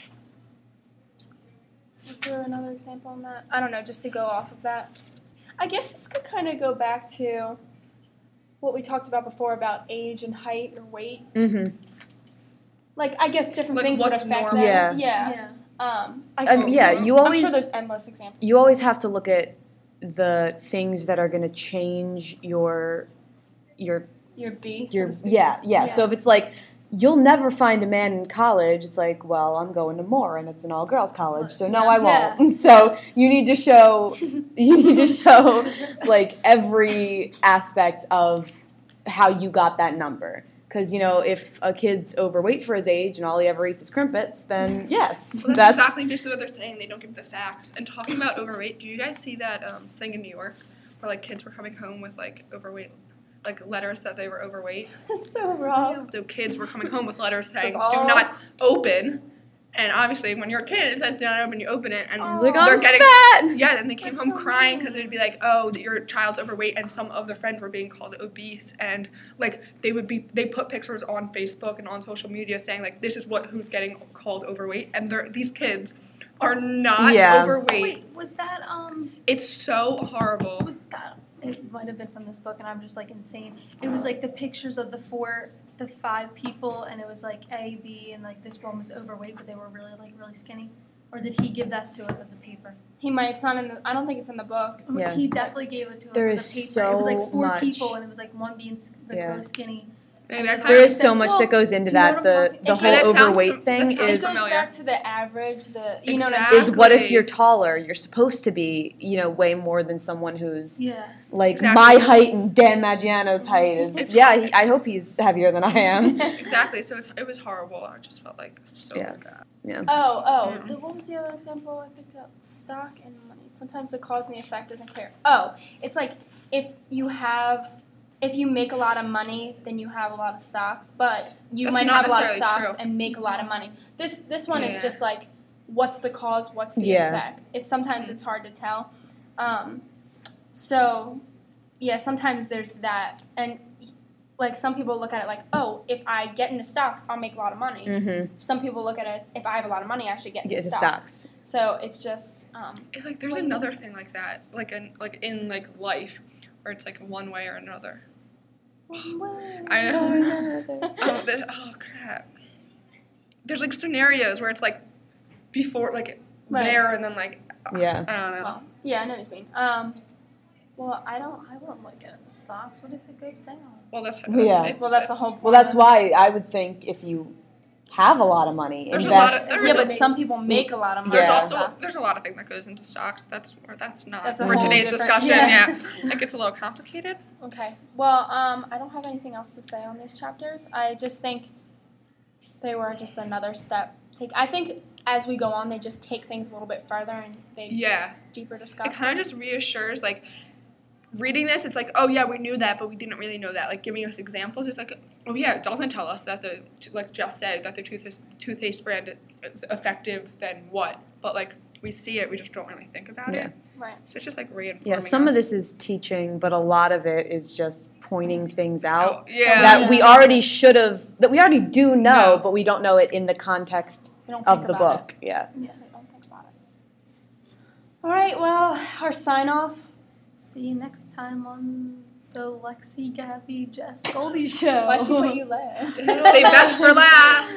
is there another example on that? I don't know. Just to go off of that, I guess this could kind of go back to what we talked about before about age and height or weight. Mm-hmm. Like I guess different Like things would what's affect normal. that. Yeah. Yeah. Um, I, Um, yeah, you I'm always sure there's endless examples. you always have to look at the things that are going to change your your Your B. so your to speak. yeah, yeah Yeah. So if it's like you'll never find a man in college, it's like, well, I'm going to Moore and it's an all girls college, so no, I Yeah. won't. So you need to show you need to show like every aspect of how you got that number. Because, you know, if a kid's overweight for his age and all he ever eats is crimpets, then yes, Well, that's, that's exactly basically what they're saying. They don't give the facts. And talking about overweight, do you guys see that um, thing in New York where like kids were coming home with like overweight like letters that they were overweight. That's so rough. So kids were coming home with letters saying, it's all- "Do not open." And obviously, when you're a kid, it says "Do not open." You open it, and I was like, they're I'm getting fat. yeah. Then they came That's home so crying mean. because they'd be like, "Oh, that your child's overweight," and some of their friends were being called obese, and like they would be they put pictures on Facebook and on social media saying like, "This is what who's getting called overweight," and they're these kids are not Yeah. overweight. Wait, was that um? It's so horrible. Was that? It might have been from this book, and I'm just like insane. It was like the pictures of the four, the five people, and it was like A, B, and like this one was overweight, but they were really like really skinny. Or did he give that to us as a paper? He might. It's not in the. I don't think it's in the book. Yeah. He definitely gave it to There us is as a paper. so it was like four much. people, and it was like one being s- like Yeah. really skinny. Maybe I There There kinda- is so much Well, that goes into do you know that. what I'm The talking- the It whole does sound overweight fam- thing that It sounds is goes familiar. back to the average. The you know what I mean. Exactly. is what if you're taller? You're supposed to be, you know, way more than someone who's Yeah. like Exactly. my height and Dan Maggiano's height is. It's- Yeah, he, I hope he's heavier than I am. Exactly. So it's, it was horrible. I just felt like so Yeah. bad. Oh, oh. Yeah. The, what was the other example I picked up? Stock and money. Sometimes the cause and the effect isn't clear. Oh, it's like if you have, if you make a lot of money, then you have a lot of stocks, but you That's might not have a lot of necessarily stocks true. and make a lot of money. This this one is Yeah. just like, what's the cause? What's the Yeah. effect? It's sometimes it's hard to tell. Um, so, yeah, sometimes there's that, and like some people look at it like, oh, if I get into stocks, I'll make a lot of money. Mm-hmm. Some people look at it as if I have a lot of money, I should get into Get the stocks. stocks. So it's just um, It, like there's Wait. another thing like that, like in like in like life, where it's like one way or another. I know. oh, this, oh crap. There's like scenarios where it's like before, like Right. there, and then like Yeah. I don't know. well, yeah, I know what you mean. Um, well, I don't. I Well, like in the stocks, what if it goes down? Well, that's, that's Yeah. it. Well, that's the whole point. Well, that's why I would think if you have a lot of money, There's a lot of- invest. there's Yeah, a- but some people make a lot of money. There's Yeah. in also stocks. there's a lot of things that goes into stocks. That's or that's not That's a for whole today's different- discussion. yeah. Yeah, it gets a little complicated. Okay. Well, um, I don't have anything else to say on these chapters. I just think they were just another step. Take. I think as we go on, they just take things a little bit further and they Yeah, deeper discuss. it kind of just reassures like. Reading this, it's like, oh yeah, we knew that, but we didn't really know that. Like giving us examples, it's like, oh yeah, it doesn't tell us that the, like Jess said, that the toothpaste toothpaste brand is effective. Then what? But like we see it, we just don't really think about Yeah. it. Right. So it's just like reinforming. Yeah, some of us. this is teaching, but a lot of it is just pointing things out Oh, yeah. that we already should have, that we already do know, No. but we don't know it in the context We don't think of the about book. Yeah. It. Yeah. We don't think about it. All right. Well, our sign off. See you next time on the Lexi, Gabby, Jess, Goldie show. Why she put you last? Save best for last.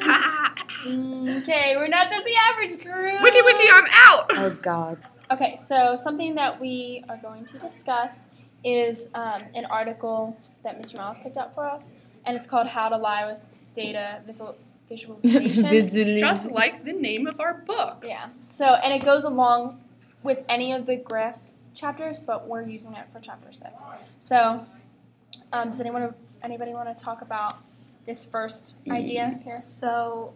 Okay, we're not just the average group. Wiki wiki, I'm out. Oh, God. Okay, so something that we are going to discuss is um, an article that Mister Miles picked up for us, and it's called "How to Lie with Data Visual Visualization." Visually. Just like the name of our book. Yeah. So, and it goes along with any of the graph chapters, but we're using it for chapter six. So, um, does anyone, anybody want to talk about this first idea here? So,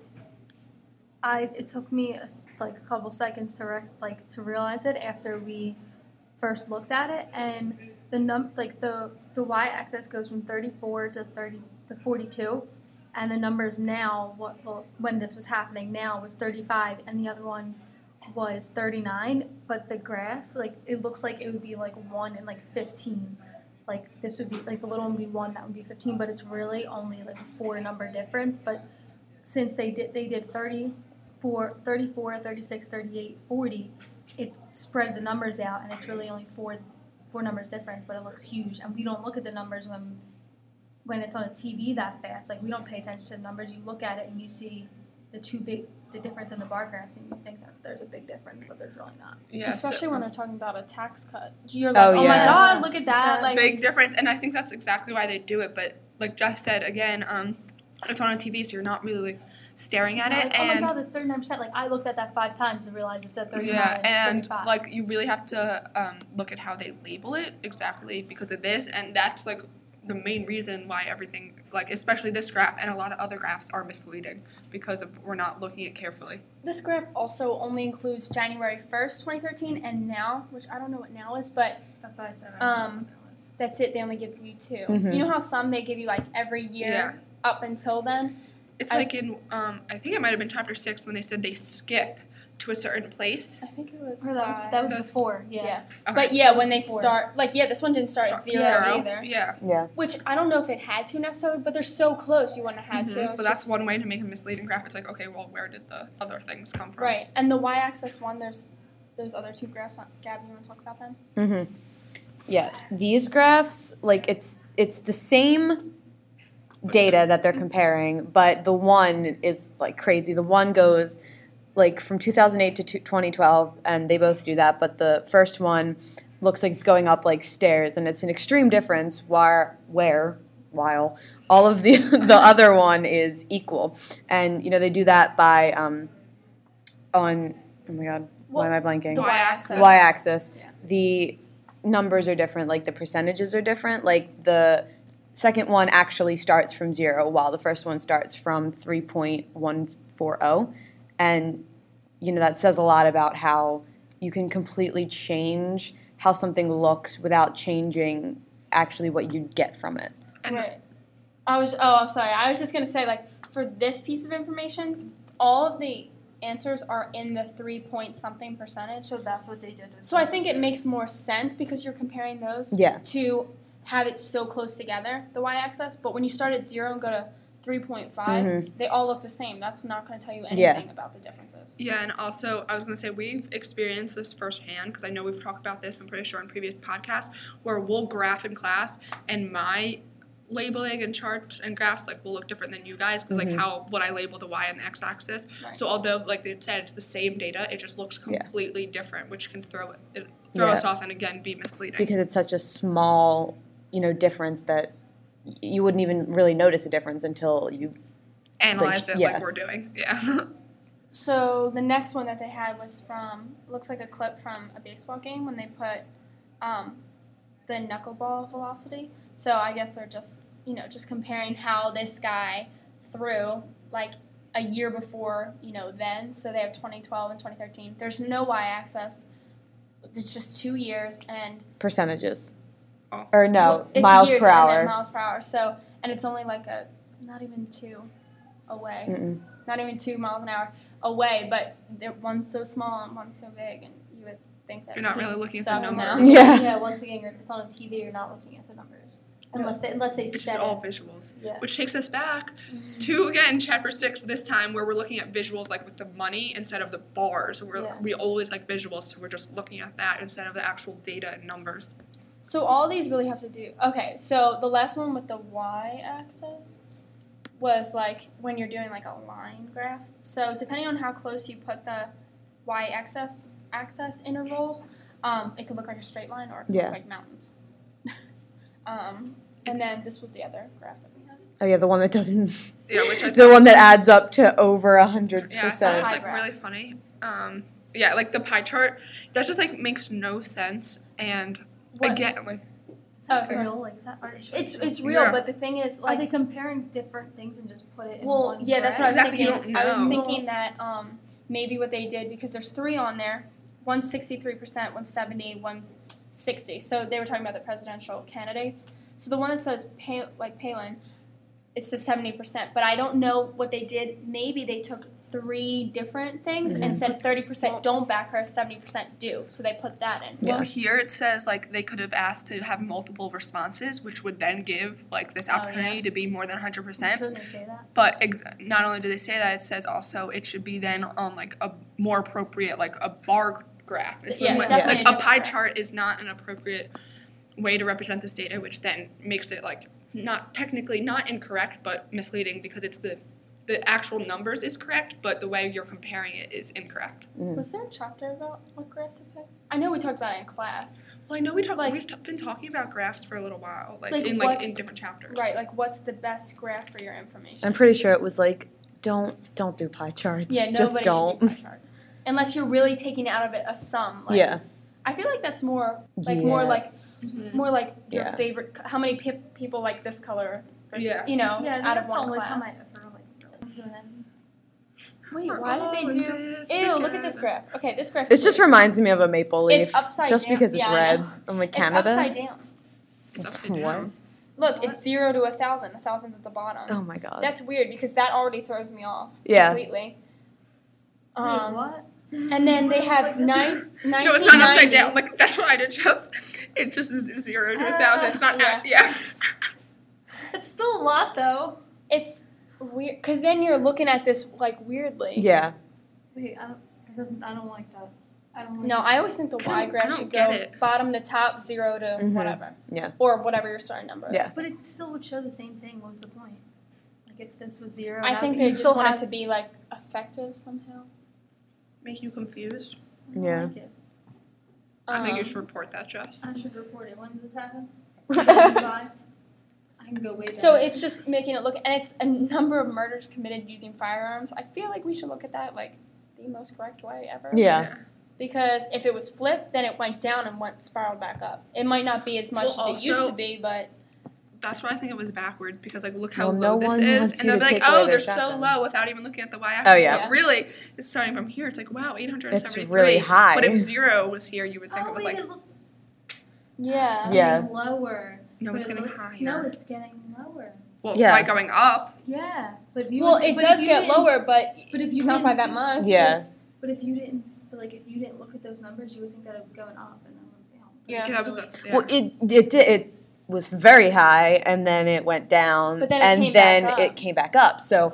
I it took me a, like a couple seconds to rec- like to realize it after we first looked at it, and the num like the the y-axis goes from thirty-four to thirty to forty-two, and the numbers now what well, when this was happening now was thirty-five, and the other one was thirty-nine. But the graph, like it looks like it would be like one and like fifteen. Like this would be like the little one would be one, that would be fifteen, but it's really only like a four number difference. But since they did they did thirty-four, thirty-four, thirty-six, thirty-eight, forty, it spread the numbers out, and it's really only four four numbers difference, but it looks huge. And we don't look at the numbers when when it's on a T V that fast. Like we don't pay attention to the numbers. You look at it and you see the two big the difference in the bar graphs, and you think that there's a big difference, but there's really not. Yeah, Especially so- when they're talking about a tax cut. You're like, Oh, oh, my yeah. God, look at that. Yeah. Like, big difference, and I think that's exactly why they do it. But like Jess said again, um, it's on a T V, so you're not really like, staring at it, Like, oh and my god, it's thirty-nine percent. Like I looked at that five times to realize it said thirty-nine. yeah, and thirty-five. like you really have to um, look at how they label it exactly because of this, and that's like the main reason why everything, like especially this graph and a lot of other graphs, are misleading because of we're not looking at carefully. this graph also only includes January first, twenty thirteen, and now, which I don't know what now is, but that's what I said. um, was. That's it. They only give you two. Mhm. You know how some they give you like every year Yeah. up until then. It's I- like in um, I think it might have been chapter six when they said they skip to a certain place. I think it was. Or that was five. that was Those- before. Yeah. Yeah. Okay. But yeah, That when was they before. start, like yeah, this one didn't start at zero, Zero. either. Yeah. Yeah. Which I don't know if it had to necessarily, but they're so close, you wouldn't have had Mhm. to. But It's that's just- one way to make a misleading graph. It's like, okay, well, where did the other things come from? right. And the y-axis one, there's those other two graphs. On, Gabby, you want to talk about them? Mm-hmm. Yeah, these graphs, like it's it's the same data that they're comparing, but the one is like crazy. The one goes like from two thousand eight to two- twenty twelve, and they both do that. But the first one looks like it's going up like stairs, and it's an extreme difference. Where where while all of the the other one is equal, and you know they do that by um on oh my god why am I blanking? The y-axis. The y-axis, Yeah. the numbers are different, like the percentages are different. Like the second one actually starts from zero, while the first one starts from three point one four zero. And, you know, that says a lot about how you can completely change how something looks without changing actually what you get from it. And Right. I was. Oh, I'm sorry. I was just gonna say, like, for this piece of information, all of the answers are in the three point something percentage. So that's what they did. with So I think it makes more sense because you're comparing those Yeah. to have it so close together, the y-axis. But when you start at zero and go to three point five, Mhm. they all look the same. That's not going to tell you anything Yeah. about the differences. Yeah, and also I was going to say we've experienced this firsthand because I know we've talked about this, I'm pretty sure, in previous podcasts, where we'll graph in class and my labeling and charts and graphs like will look different than you guys because Mhm. like how what I label the y and the x-axis. Right. So although like they said it's the same data, it just looks Yeah. completely different, which can throw it, it throw Yeah. us off and again be misleading. Because it's such a small, you know, difference that y- you wouldn't even really notice a difference until you Analyze like, it yeah. like we're doing. Yeah. So the next one that they had was from, looks like a clip from a baseball game when they put um, the knuckleball velocity. So I guess they're just, you know, just comparing how this guy threw like a year before, you know, then. So they have twenty twelve and twenty thirteen. There's no y-axis. It's just two years and percentages. Oh. Or no, it's miles years per and then hour. miles per hour. So and it's only like a not even two away. Mm-mm. Not even two miles an hour away, but they're one's so small and one's so big, and you would think that You're not he really looking at the sucks numbers. now. Yeah. Yeah. Once again, you're, it's on a T V. You're not looking at the numbers unless they unless they It's set just all it. visuals. Yeah. Which takes us back to again chapter six this time where we're looking at visuals like with the money instead of the bars. We're Yeah. we always like visuals, so we're just looking at that instead of the actual data and numbers. So all these really have to do. Okay, so the last one with the y-axis was like when you're doing like a line graph. So depending on how close you put the y-axis axis intervals, um, it could look like a straight line or it could Yeah. look like mountains. um, and then this was the other graph that we had. Oh yeah, the one that doesn't. Yeah, which I the thought- one that adds up to over a hundred Yeah, I thought it percent. was Pie like graph. really funny. Um, yeah, like the pie chart, that just like makes no sense. And What? again, like Is that Oh, sorry. real? Like is that artificial? It's it's real, Yeah. but the thing is, Are like, they comparing different things and just put it in well, one yeah, that's what I was Exactly, you thinking. don't I was know. thinking that um, maybe what they did because there's three on there, one's sixty-three percent, one's seventy, one's sixty. So they were talking about the presidential candidates. So the one that says Pal- like Palin, it's the seventy percent. But I don't know what they did. Maybe they took three different things and Mhm. said thirty percent Well- don't back her, seventy percent do. So they put that in. Yeah. well here it says like they could have asked to have multiple responses, which would then give like this Oh, opportunity yeah. to be more than one hundred percent. Shouldn't they say that? But ex- not only do they say that, it says also it should be then on like a more appropriate, like a bar graph. It's Yeah, like, definitely like a a pie different graph. chart is not an appropriate way to represent this data, which then makes it like not technically not incorrect, but misleading because it's the the actual numbers is correct, but the way you're comparing it is incorrect. Was there a chapter about what graph to pick? I know we talked about it in class. Well, I know we talk Like- we've t- been talking about graphs for a little while, like, Like in like what's- in different chapters. Right, like what's the best graph for your information? I'm pretty sure it was like, don't don't do pie charts. Yeah, Just nobody don't. should do pie charts. Unless you're really taking out of it a sum. Like, yeah. I feel like that's more like more like Yes. more like your Yeah. favorite. How many pe- people like this color versus Yeah. you know Yeah, out of that's one the only time I class. ever like really tune in. Wait, We're why all did in they do? this Ew, look at this together. graph. Okay, this graph. It just reminds me of a maple leaf. It's upside just down. because it's Yeah, I red. know. I'm like It's Canada. upside down. It's upside What? down. Look, it's zero to a thousand. A thousand's at the bottom. Oh my god. That's weird because that already throws me off Yeah. completely. Wait, Um, what? and then they have nine, No, it's not upside down. nineteen nineties. Like that's why I just. It just is zero to a Uh, thousand. It's not. yeah. Yeah. It's still a lot though. It's weird because then you're looking at this like weirdly. Yeah. Wait, I don't. It doesn't. I don't like that. I don't like No, that. I always think the I Y don't- I graph don't should get go it. bottom to top, zero to Mhm. whatever. Yeah. Or whatever your starting number is. Yeah. But it still would show the same thing. What was the point? Like if this was zero. I and think was, they you just still want have, it to be like effective somehow. Make you confused. I don't Yeah. like it. I think you Um, should report that, Jess. I should report it. When did this happen? July? I can go way back. So it's just making it look, and it's a number of murders committed using firearms. I feel like we should look at that like the most correct way ever. Yeah. Because if it was flipped, then it went down and went spiraled back up. It might not be as much Well, as it used also- to be, but That's why I think it was backward because like look how Well, low no this one is, wants and you they'll to be like, take away oh, their they're so shotgun. low without even looking at the y-axis. Oh, yeah. But really, it's starting from here. It's like wow, eight hundred It's seventy-three. really high. But if zero was here, you would think oh it was wait, like it looks yeah. it's Yeah. getting lower. no, But it's it getting look- higher. No, it's getting lower. well, Yeah. by going up. Yeah, but if you Well, would- it but if does you get didn't- lower, but But if you not didn't by that see- much. Yeah. But if you didn't, s- like, if you didn't look at those numbers, you would think that it was going up and then it went down. But Yeah. it Yeah, that was really- the. Yeah. Well, it it did it was very high and then it went down But then it and came then back up. it came back up. So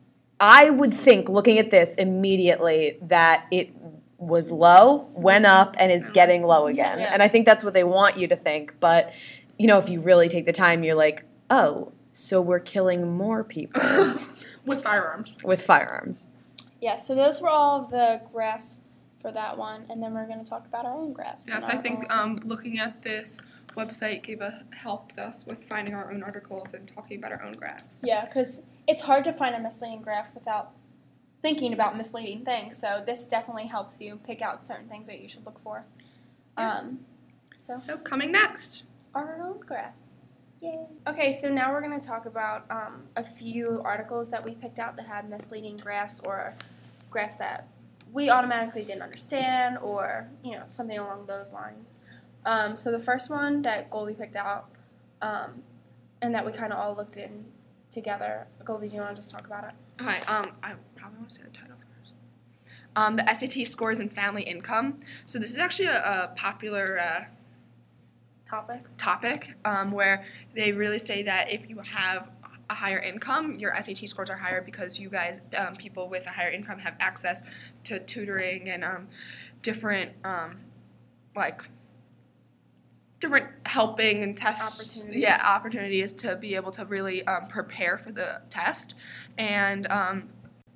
I would think looking at this immediately that it was low, went up, and it's getting low again. Yeah. And I think that's what they want you to think. But you know, if you really take the time, you're like, oh, so we're killing more people With firearms. with firearms. Yeah, so those were all the graphs for that one, and then we're going to talk about our own graphs. Yes, and I our think own- um, looking at this website gave a, helped us with finding our own articles and talking about our own graphs. Yeah, because it's hard to find a misleading graph without thinking about misleading things. So this definitely helps you pick out certain things that you should look for. Um, so So coming next. our own graphs. Yay. Okay, so now we're going to talk about um, a few articles that we picked out that had misleading graphs or graphs that we automatically didn't understand or, you know, something along those lines. Um, so the first one that Goldie picked out um, and that we kind of all looked in together. Goldie, do you want to just talk about it? Hi, um, I probably want to say the title first. Um, the S A T scores and family income. So this is actually a, a popular uh, Topic? topic um, where they really say that if you have a higher income, your S A T scores are higher because you guys, um, people with a higher income, have access to tutoring and um, different, um, like, different helping and tests. Opportunities. Yeah, opportunities to be able to really um, prepare for the test. And um,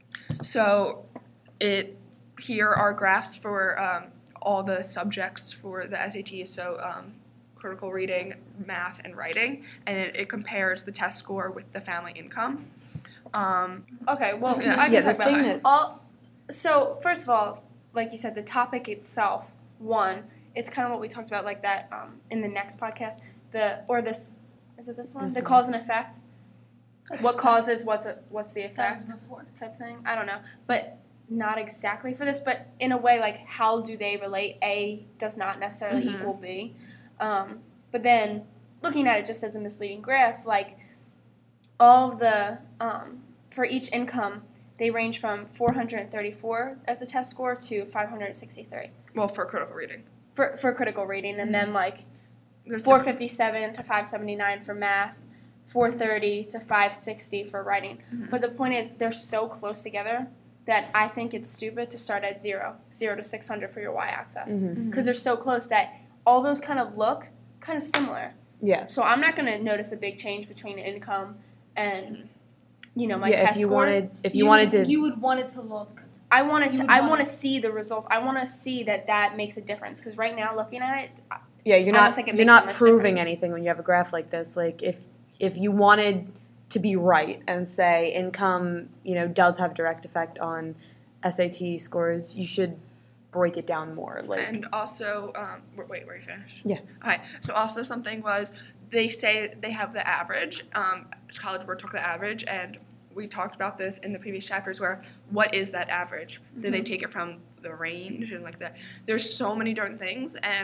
so it here are graphs for um, all the subjects for the S A T. So um, critical reading, math, and writing, and it, it compares the test score with the family income. Um, Okay, well, Yeah. I can yeah, talk the about thing that. that's All, so, first of all, like you said, the topic itself, one, it's kind of what we talked about, like that um, in the next podcast. The or this is it this one? This the one. cause and effect. what causes? What's it, What's the That was effect? before. Type thing. I don't know, but not exactly for this. But in a way, like how do they relate? A does not necessarily Mhm. equal B. Um, but then looking at it just as a misleading graph, like all of the um, for each income. They range from four hundred thirty-four as the test score to five hundred sixty-three well, for critical reading. for, for critical reading, and then like There's four different- fifty-seven to five seventy-nine for math, four thirty to five sixty for writing. Mhm. But the point is, they're so close together that I think it's stupid to start at zero, zero to six hundred for your y-axis, Mhm. because they're so close that all those kind of look kind of similar. Yeah. So I'm not going to notice a big change between income and you know my yeah, test if you score. wanted if you, wanted to you would want it to look. I want You to. would I want want to it. see the results. I want to see that that makes a difference. Because right now, looking at it, Yeah, you're I don't not think it you're makes not that much proving difference. anything when you have a graph like this. Like if if you wanted to be right and say income, you know, does have direct effect on S A T scores, you should break it down more. Like And also, um, w- wait, were you finished? Yeah. Okay. So also something was they say they have the average. Um, College Board took the average, and we talked about this in the previous chapters. Where what is that average? Did Mm-hmm. they take it from the range and like that? There's so many different things, and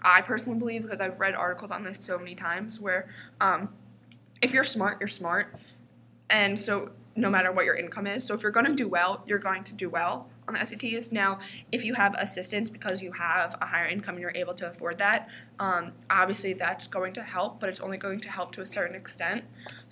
I personally believe, because I've read articles on this so many times, where um, if you're smart, you're smart. And so no matter what your income is. So if you're going to do well, you're going to do well on the S A Ts. Now, if you have assistance because you have a higher income and you're able to afford that, um, obviously that's going to help, but it's only going to help to a certain extent.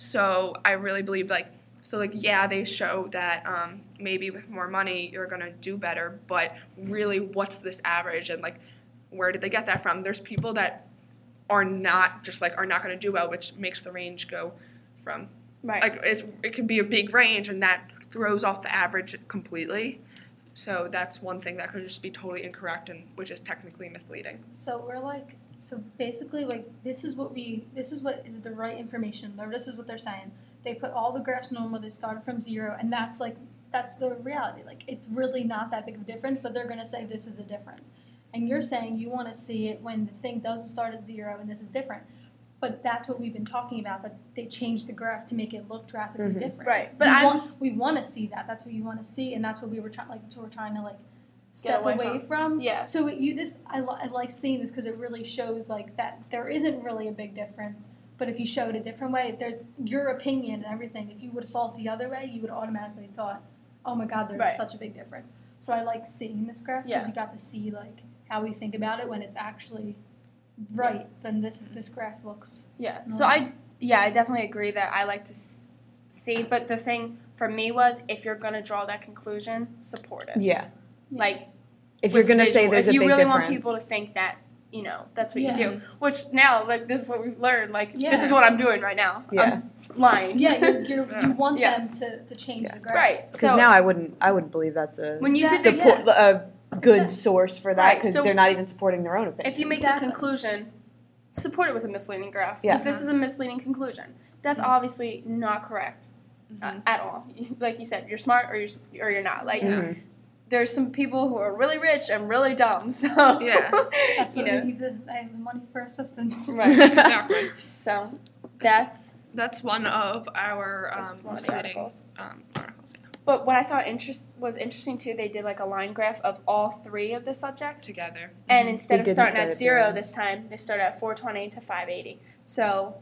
So I really believe, like, so, like, yeah, they show that um, maybe with more money you're going to do better, but really what's this average and, like, where did they get that from? There's people that are not, just, like, are not going to do well, which makes the range go from, Right. like, it's, it can be a big range, and that throws off the average completely. So that's one thing that could just be totally incorrect, and which is technically misleading. So we're like, so basically, like, this is what we, this is what is the right information, or this is what they're saying. They put all the graphs normal, they started from zero, and that's, like, that's the reality. Like, it's really not that big of a difference, but they're going to say this is a difference. And you're saying you want to see it when the thing doesn't start at zero and this is different. But that's what we've been talking about, that they changed the graph to make it look drastically Mhm. different. Right, but we I'm- want, we want to see that. That's what you want to see, and that's what we were trying, like, so we're trying to, like, step away away, from. from. Yeah. So it, you this I, li- I like seeing this because it really shows, like, that there isn't really a big difference. But if you show it a different way, if there's your opinion and everything, if you would have saw it the other way, you would have automatically thought, oh my God, there's Right. such a big difference. So I like seeing this graph because Yeah. you got to see, like, how we think about it when it's actually right. Then this this graph looks. Yeah. So I yeah, I definitely agree that I like to s- see, but the thing for me was if you're going to draw that conclusion, support it. Yeah. Like If you're with going to say visual- there's if a you big really difference. want people to think that, you know, that's what Yeah. you do. Which now, like, this is what we've learned. Like, this Yeah. is what I'm doing right now. Yeah. I'm lying. Yeah, you're, you're, Yeah. you want Yeah. them to, to change Yeah. the graph. Right. Because So now I wouldn't, I wouldn't believe that's a when you did Exactly. the, support, a good Exactly. source for that Right, because so they're not even supporting their own opinion. if you make Exactly. the conclusion, support it with a misleading graph. Yeah. Because this is a misleading conclusion. That's obviously not correct uh, at all. Like you said, you're smart or you're or you're not. Like Mhm. there's some people who are really rich and really dumb. So Yeah. That's you what know. we need the, they have the money for assistance. Right. Exactly. So that's That's one of our That's um, one of the misleading articles. um, articles. Yeah. But what I thought interest was interesting too, they did like a line graph of all three of the subjects. Together. And They instead of didn't starting start at at zero zero. this time, they started at four twenty to five eighty. So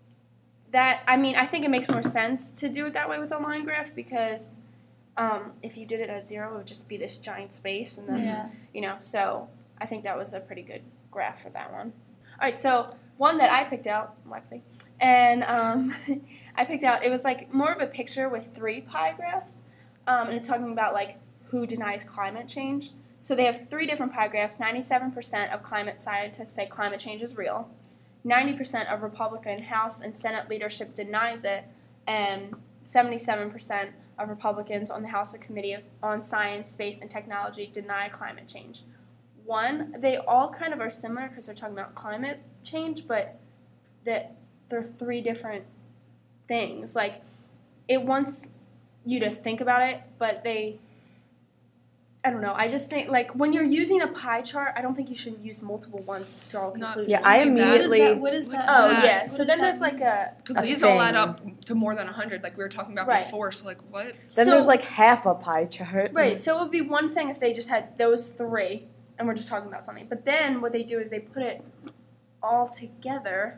that, I mean, I think it makes more sense to do it that way with a line graph because um, if you did it at zero, it would just be this giant space. And then, Yeah. you know, so I think that was a pretty good graph for that one. All right, so one that I picked out, Lexi, and um, I picked out, it was like more of a picture with three pie graphs. Um, and it's talking about like who denies climate change. So they have three different pie graphs. ninety-seven percent of climate scientists say climate change is real. ninety percent of Republican House and Senate leadership denies it. And seventy-seven percent of Republicans on the House Committee of, on Science, Space, and Technology deny climate change. One, they all kind of are similar because they're talking about climate change, but that they're three different things. Like, it wants you to think about it, but they, I don't know, I just think, like, when you're using a pie chart, I don't think you should use multiple ones to draw a Not- conclusion. Yeah, I Like that. immediately. What is that? Oh, that. yeah, What so does then that there's like a, Because A these all add thing. up to more than one hundred, like we were talking about Right. before. So, like, what? Then so, there's like half a pie chart. right, so it would be one thing if they just had those three, and we're just talking about something. But then what they do is they put it all together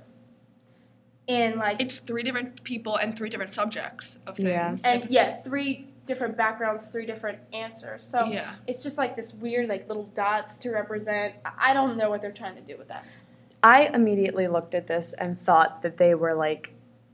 in, like, It's three different people and three different subjects of Yeah. things. and yeah, three different backgrounds, three different answers. So yeah. it's just like this weird, like, little dots to represent. I I don't know what they're trying to do with that. I immediately looked at this and thought that they were like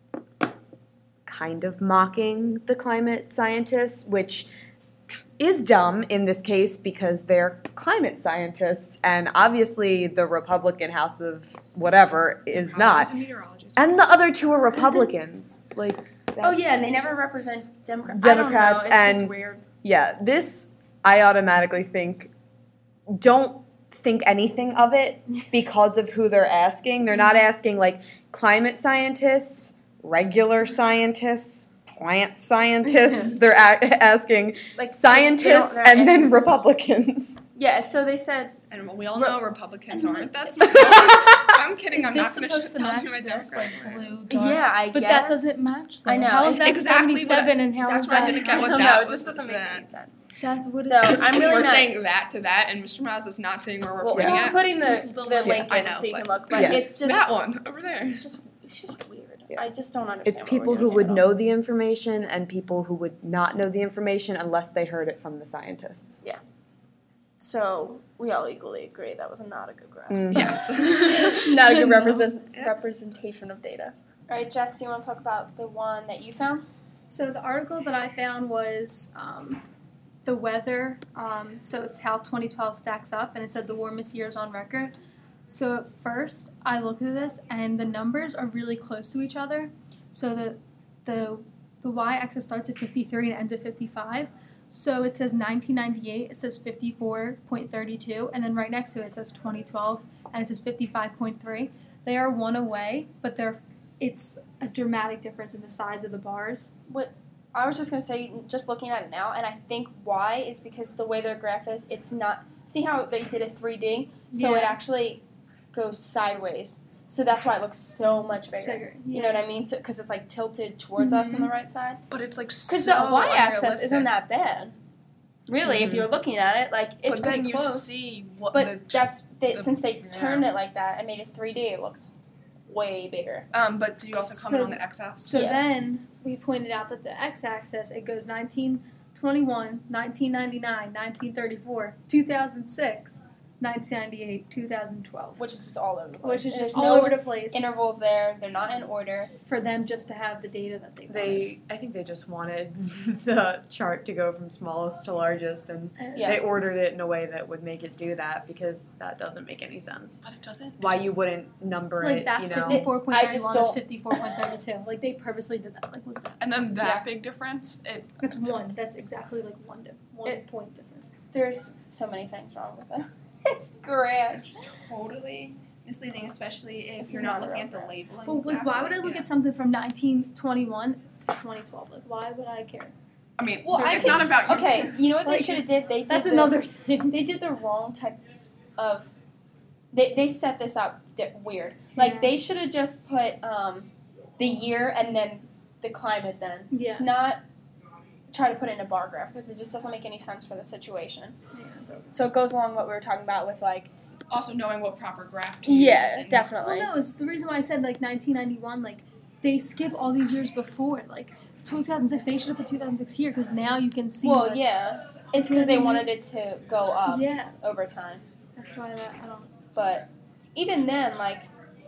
kind of mocking the climate scientists, which is dumb in this case because they're climate scientists and obviously the Republican House of whatever is not. To meteorologists. And the other two are Republicans. Like that- Oh yeah, and they never represent Democrats. Democrats I don't know. It's just and- weird. Yeah, this I automatically think don't think anything of it because of who they're asking. They're not asking like climate scientists, regular scientists, plant scientists. They're a- asking Like scientists they don't- they're and then asking- Republicans. Yeah, so they said And we all know Republicans and- aren't. That's my point. I'm kidding. Is I'm this not going to supposed to tell you match my this, Democrat like friend. blue? dark? yeah, I But guess. that doesn't match. Though. I know, How is it's that exactly what I- seventy-seven and how that's is why I that? didn't get I what don't that know, it was just doesn't make that. any sense. That's what So it's I'm really we're not. saying that to that, and Mister Miles is not saying where we're Well, pointing we're at. putting the, The the link. link Yeah, I in know, so you can but- look, but Yeah. it's just that one over there. It's just it's just weird. Yeah. I just don't understand. It's what people we're who doing would at all. know the information and people who would not know the information unless they heard it from the scientists. So we all equally agree that was not a good graph. Mm. Yes. Not a good No. represent- Yep. representation of data. All right, Jess, do you want to talk about the one that you found? So the article that I found was um, the weather. Um, so it's how twenty twelve stacks up, and it said the warmest years on record. So at first, I looked at this, and the numbers are really close to each other. So the the the y-axis starts at fifty-three and ends at fifty-five. So it says nineteen ninety-eight. It says fifty-four point three two, and then right next to it, it says twenty twelve, and it says fifty-five point three. They are one away, but they're it's a dramatic difference in the size of the bars. I was just gonna say, just looking at it now, and I think why is because the way their graph is, it's not. See how they did a three D, so it Yeah. actually goes sideways. So that's why it looks so much bigger. Bigger, You know what I mean? So because it's like tilted towards us on Mhm. the right side. But it's like so Because the y-axis unrealistic. isn't that bad, really. If Mhm. you're looking at it, like it's but pretty then you close. see what But the that's they, the- since they yeah. turned it like that and made it three D, it looks way bigger. um. But do you also comment So- on the x-axis? So Yeah. then we pointed out that the x-axis, it goes nineteen twenty-one, nineteen ninety-nine, nineteen thirty-four, two thousand six, nineteen ninety-eight, two thousand twelve. Which is just all over the place. Which is There's just all no over the place intervals there. They're not in order. for them just to have the data that they wanted. They, I think they just wanted the chart to go from smallest to largest, and And- Yeah. they ordered it in a way that would make it do that because that doesn't make any sense. But it doesn't. it Why just- you wouldn't number Like it, that's you know? fifty-four point I three just one, that's don't- fifty-four point three two. Like they purposely did that. Like look at that. And then that Yeah. big difference. It. It's one. That's exactly like one, di- one It- point difference. There's so many things wrong with it. It's graph. It's totally misleading, especially if This you're is not not looking real at the graph. labeling. But like, why would I exactly. look Yeah. at something from nineteen twenty-one to twenty twelve? Like, why would I care? I mean, Well, there- I it's can- not about you. Okay, you know what Like, they should have did? They did That's the, another thing. They did the wrong type of. They they set this up di- weird. Like Yeah. they should have just put um, the year and then the climate then, Yeah. not try to put it in a bar graph because it just doesn't make any sense for the situation. Yeah, it doesn't. So it goes along what we were talking about with like. Also knowing what proper graph. to use Yeah, and- definitely. Well, no, it's the reason why I said like nineteen ninety-one. Like, they skip all these years before. Like, two thousand six. They should have put two thousand six here because now you can see. Well, like, yeah, it's because they wanted it to go up Yeah, over time. that's why that, I don't. But even then, like,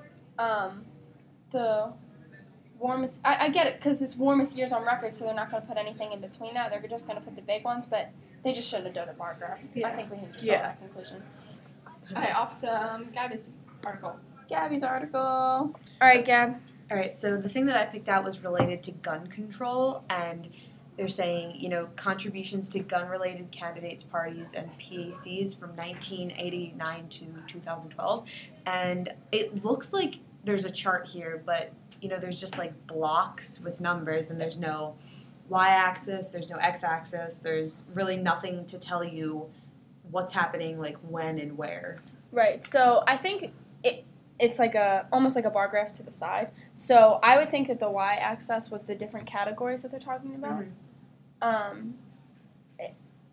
um, the warmest, I, I get it, because it's warmest years on record, so they're not going to put anything in between that. They're just going to put the big ones, but they just shouldn't have done a bar graph. I Yeah. think we can just Yeah. draw that conclusion. Alright, off to um, Gabby's article. Gabby's article. All right, Gab. All right, so the thing that I picked out was related to gun control, and they're saying, you know, contributions to gun-related candidates, parties, and P A Cs from nineteen eighty-nine to two thousand twelve. And it looks like there's a chart here, but, you know, there's just like blocks with numbers, and there's no y-axis, there's no x-axis, there's really nothing to tell you what's happening, like when and where. Right. So I think it it's like a almost like a bar graph to the side. So I would think that the y-axis was the different categories that they're talking about. Um, it,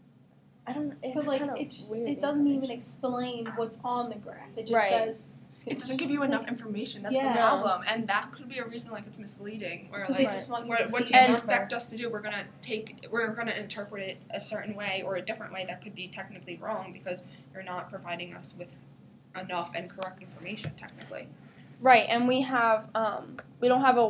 I don't. It's But like, kinda it's weird it doesn't even information. explain what's on the graph. It just Right. says. It doesn't give you enough information. That's Yeah. the problem, and that could be a reason like it's misleading. Or Because like they just want you what, to what see you a number. expect us to do, we're gonna take, we're gonna interpret it a certain way or a different way that could be technically wrong because you're not providing us with enough and correct information technically. Right, and we have um, we don't have a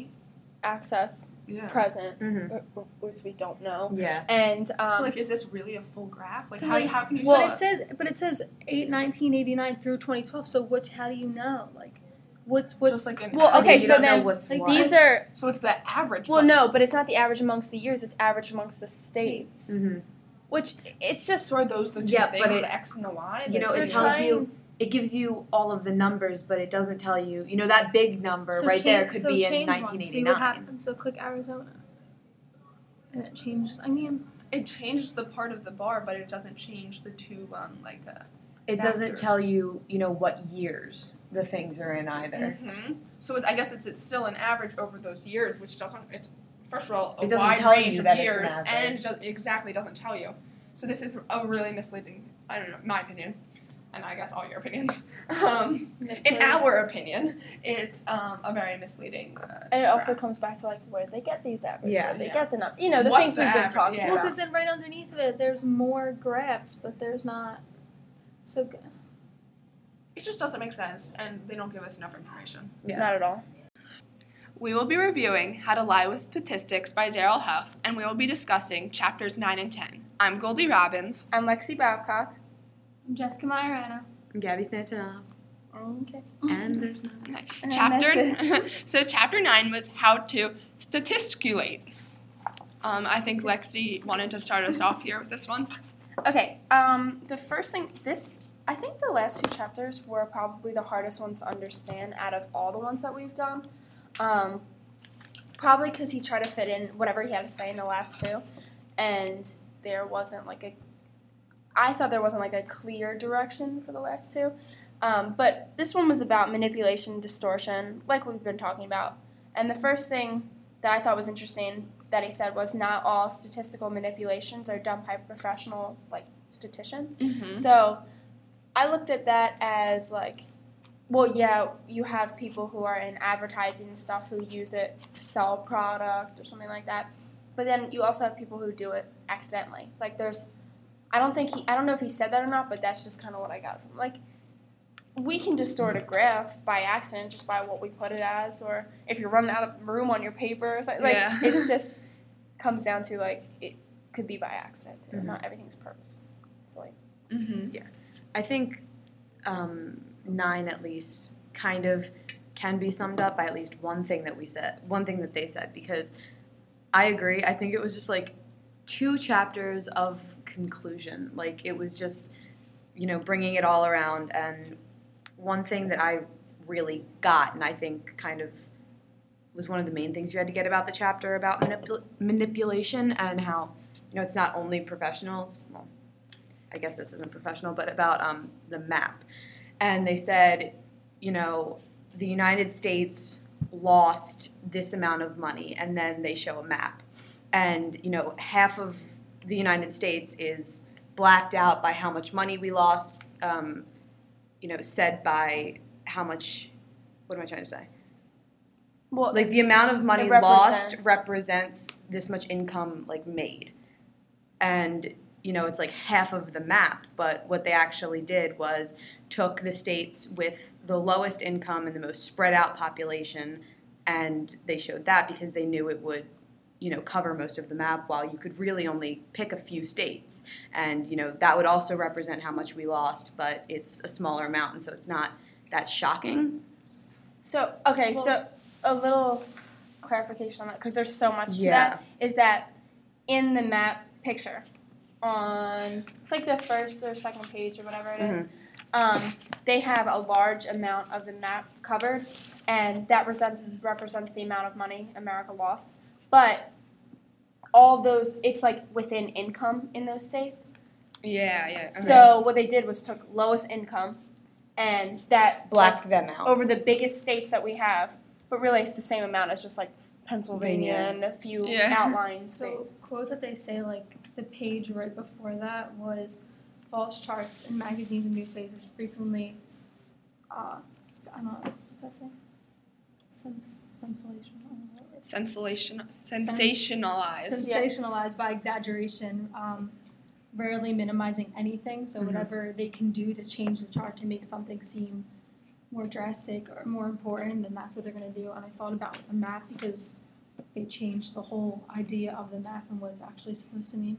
y-axis Yeah. present, Mm-hmm. wh- wh- which we don't know. Yeah. And um, so like, is this really a full graph? Like, So, how, like, how can you But tell it us? says, but it says eight nineteen eighty-nine through twenty twelve. So which? How do you know? Like, what's what's? Just like an well, average. okay, you so don't know then what's like, what. these are So it's the average. well, but- no, but it's not the average amongst the years. It's average amongst the states, Mm-hmm. which it's just So are those the two Yeah, things, but it- the X and the Y? you know, The it two- tells trying- you- It gives you all of the numbers, but it doesn't tell you, you know, that big number So right there change- could so be in change one, nineteen See what eighty-nine. happens. So click Arizona. And it changes. I mean, It changes the part of the bar, but it doesn't change the two, um, like, uh, It doesn't factors. tell you, you know, what years the things are in either. hmm So it's, I guess it's, it's still an average over those years, which doesn't. It's first of all a It doesn't wide tell range you of that it's an years, and average. does, exactly doesn't tell you. So this is a really misleading, I don't know, my opinion, and I guess all your opinions. Um, in our opinion, it's um, a very misleading. Uh, And it also graph. comes back to like where did they get these averages? Yeah. Where did they Yeah. get the number? You know, the What's things the we've been average? talking Yeah. Well, about. because then right underneath of it, there's more graphs, but there's not. So g- It just doesn't make sense, and they don't give us enough information. Yeah. Not at all. We will be reviewing How to Lie with Statistics by Daryl Huff, and we will be discussing chapters nine and ten. I'm Goldie Robbins. I'm Lexi Babcock. I'm Jessica Majorana. I'm Gabby Santana. Okay. And there's not. Okay. And Chapter so chapter nine was how to statisticate. Um, I think Lexi wanted to start us off here with this one. Okay. Um, the first thing, this, I think the last two chapters were probably the hardest ones to understand out of all the ones that we've done. Um, probably because he tried to fit in whatever he had to say in the last two, and there wasn't like a, I thought there wasn't like a clear direction for the last two. Um, but this one was about manipulation, distortion, like we've been talking about. And the first thing that I thought was interesting that he said was not all statistical manipulations are done by professional, like, statisticians. Mm-hmm. So I looked at that as, like, well, yeah, you have people who are in advertising and stuff who use it to sell a product or something like that. But then you also have people who do it accidentally. Like, there's, I don't think he, I don't know if he said that or not, but that's just kind of what I got from him. Like, we can distort a graph by accident just by what we put it as, or if you're running out of room on your paper or something. Like, Yeah. it's just comes down to, like, it could be by accident. Too. Mhm. Not everything's purposefully. Mm-hmm. I think um, nine at least kind of can be summed up by at least one thing that we said, one thing that they said, because I agree. I think it was just like two chapters of conclusion. Like it was just, you know, bringing it all around. And one thing that I really got, and I think kind of was one of the main things you had to get about the chapter about manipul- manipulation and how, you know, it's not only professionals. Well, I guess this isn't professional, but about um, the map. And they said, you know, the United States lost this amount of money, and then they show a map. And, you know, half of the United States is blacked out by how much money we lost, um, you know, said by how much, what am I trying to say? Well, Like the amount of money It lost represents- represents this much income like made. And you know, it's like half of the map, but what they actually did was took the states with the lowest income and the most spread out population, and they showed that because they knew it would, you know, cover most of the map, while you could really only pick a few states. And, you know, that would also represent how much we lost, but it's a smaller amount, and so it's not that shocking. So, okay, so a little clarification on that, because there's so much to that, is that in the map picture, on, it's like the first or second page or whatever it is, um, they have a large amount of the map covered, and that represents, represents the amount of money America lost. But all those, it's like within income in those states. Yeah, yeah. Okay. So what they did was took lowest income, and that Blacked them out. over the biggest states that we have, but really it's the same amount as just like Pennsylvania Pennsylvania. and a few Yeah. outlying So, states. quote that they say, like, the page right before that was false charts in magazines and newspapers frequently, uh, s- I don't know, what's that say? Sens- sensational. I don't know what it is. Sensation, sensationalized. Sensationalized by exaggeration, um, rarely minimizing anything. So, Mhm. whatever they can do to change the chart to make something seem more drastic or more important, then that's what they're going to do. And I thought about the map because they changed the whole idea of the map and what it's actually supposed to mean.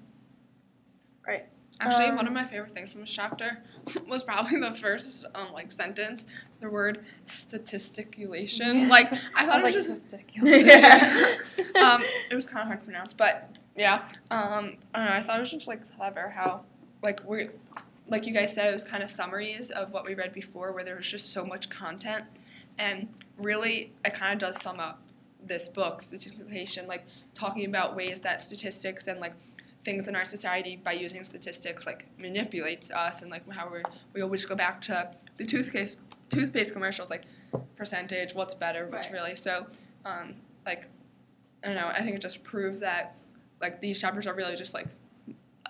Actually, Um, one of my favorite things from this chapter was probably the first um like sentence, the word statisticulation. Like I thought I it was was just like, Yeah. um it was kind of hard to pronounce, but yeah. Um I don't know, I thought it was just like clever how like we like you guys said, it was kind of summaries of what we read before, where there was just so much content, and really it kind of does sum up this book, Statistication, like talking about ways that statistics and like things in our society by using statistics like manipulates us, and like how we we always go back to the toothpaste toothpaste commercials, like percentage, what's better, what's Right. really. So um, like I don't know, I think it just proved that like these chapters are really just like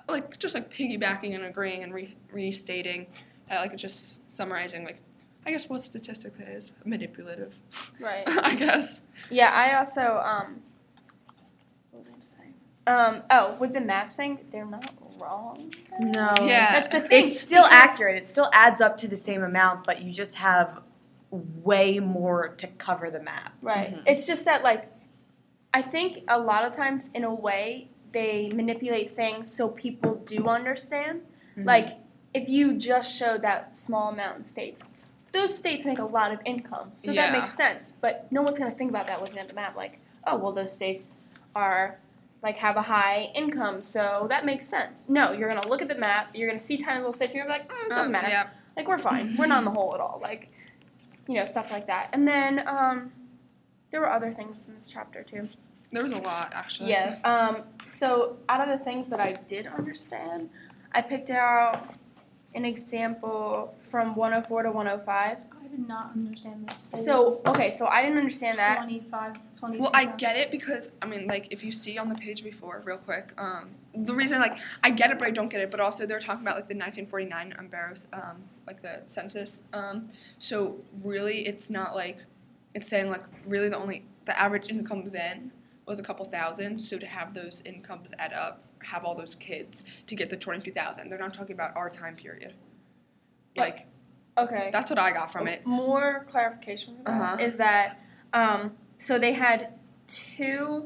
like just like piggybacking and agreeing and re- restating that like it's just summarizing like I guess what statistics is manipulative. Right. I guess. Yeah, I also um. What was I gonna say? Um. Oh, with the maps thing, they're not wrong. No. Yeah. That's the thing. It's still because- accurate. It still adds up to the same amount, but you just have way more to cover the map. Right. Mhm. It's just that, like, I think a lot of times, in a way, they manipulate things so people do understand. Mhm. Like, if you just showed that small amount in states, those states make a lot of income, so Yeah. that makes sense. But no one's going to think about that looking at the map. Like, oh, well, those states are, like, have a high income, so that makes sense. No, you're going to look at the map, you're going to see tiny little states, and you're like, mm, it doesn't Um, matter. Yeah. Like, we're fine. We're not in the hole at all. Like, you know, stuff like that. And then um, there were other things in this chapter, too. There was a lot actually. Yeah. Um, so out of the things that I did understand, I picked out an example from one oh four to one oh five. I did not understand this. whole So, okay, so I didn't understand that. twenty-five, twenty. Well, I get it because I mean, like, if you see on the page before, real quick, um, the reason, like, I get it, but I don't get it. But also, they're talking about like the nineteen forty-nine um, Barrows, um, like the census. Um, so really, it's not like it's saying like really the only the average income then was a couple thousand. So to have those incomes add up, have all those kids to get the twenty-two thousand, they're not talking about our time period. Like, Okay. that's what I got from it. More clarification for that Uh-huh. is that um, so they had two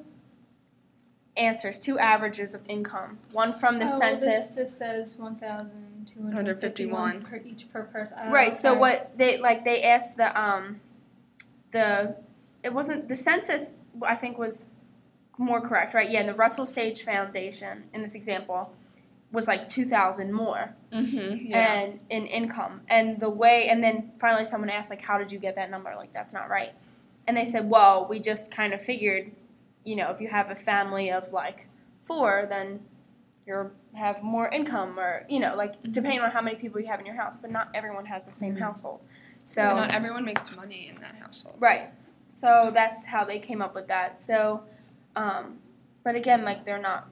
answers, two averages of income. One from the oh, census. This, this says one thousand two hundred fifty-one per each per person. Oh, Right. So okay. what they like they asked the um the it wasn't the census I think was more correct, right? Yeah, and the Russell Sage Foundation in this example was like two thousand more Mm-hmm. Yeah. and in income. And the way and then finally someone asked like how did you get that number? Like that's not right. And they said, "Well, we just kind of figured, you know, if you have a family of like four, then you have more income or, you know, like Mhm. depending on how many people you have in your house, but not everyone has the same Mhm. household." So But not everyone makes money in that household. right. So that's how they came up with that. So um but again, like they're not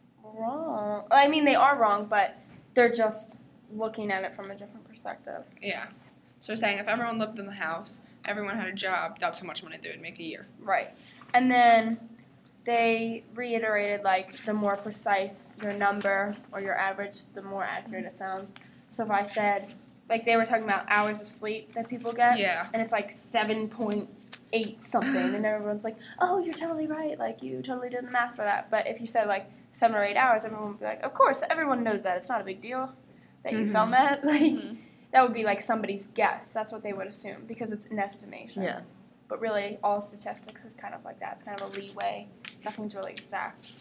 wrong. I mean, they are wrong, but they're just looking at it from a different perspective. Yeah. So saying if everyone lived in the house, everyone had a job, that's how much money they would make a year. Right. And then they reiterated like the more precise your number or your average, the more accurate it sounds. So if I said like they were talking about hours of sleep that people get Yeah. and it's like seven point eight something and everyone's like, "Oh, you're totally right. Like you totally did the math for that." But if you said like seven or eight hours, everyone would be like, "Of course, everyone knows that. It's not a big deal that you Mhm. found that." Like Mhm. that would be like somebody's guess. That's what they would assume because it's an estimation. Yeah. But really, all statistics is kind of like that. It's kind of a leeway. Nothing's really exact.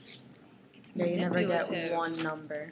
It's Yeah, you never get manipulative. one number.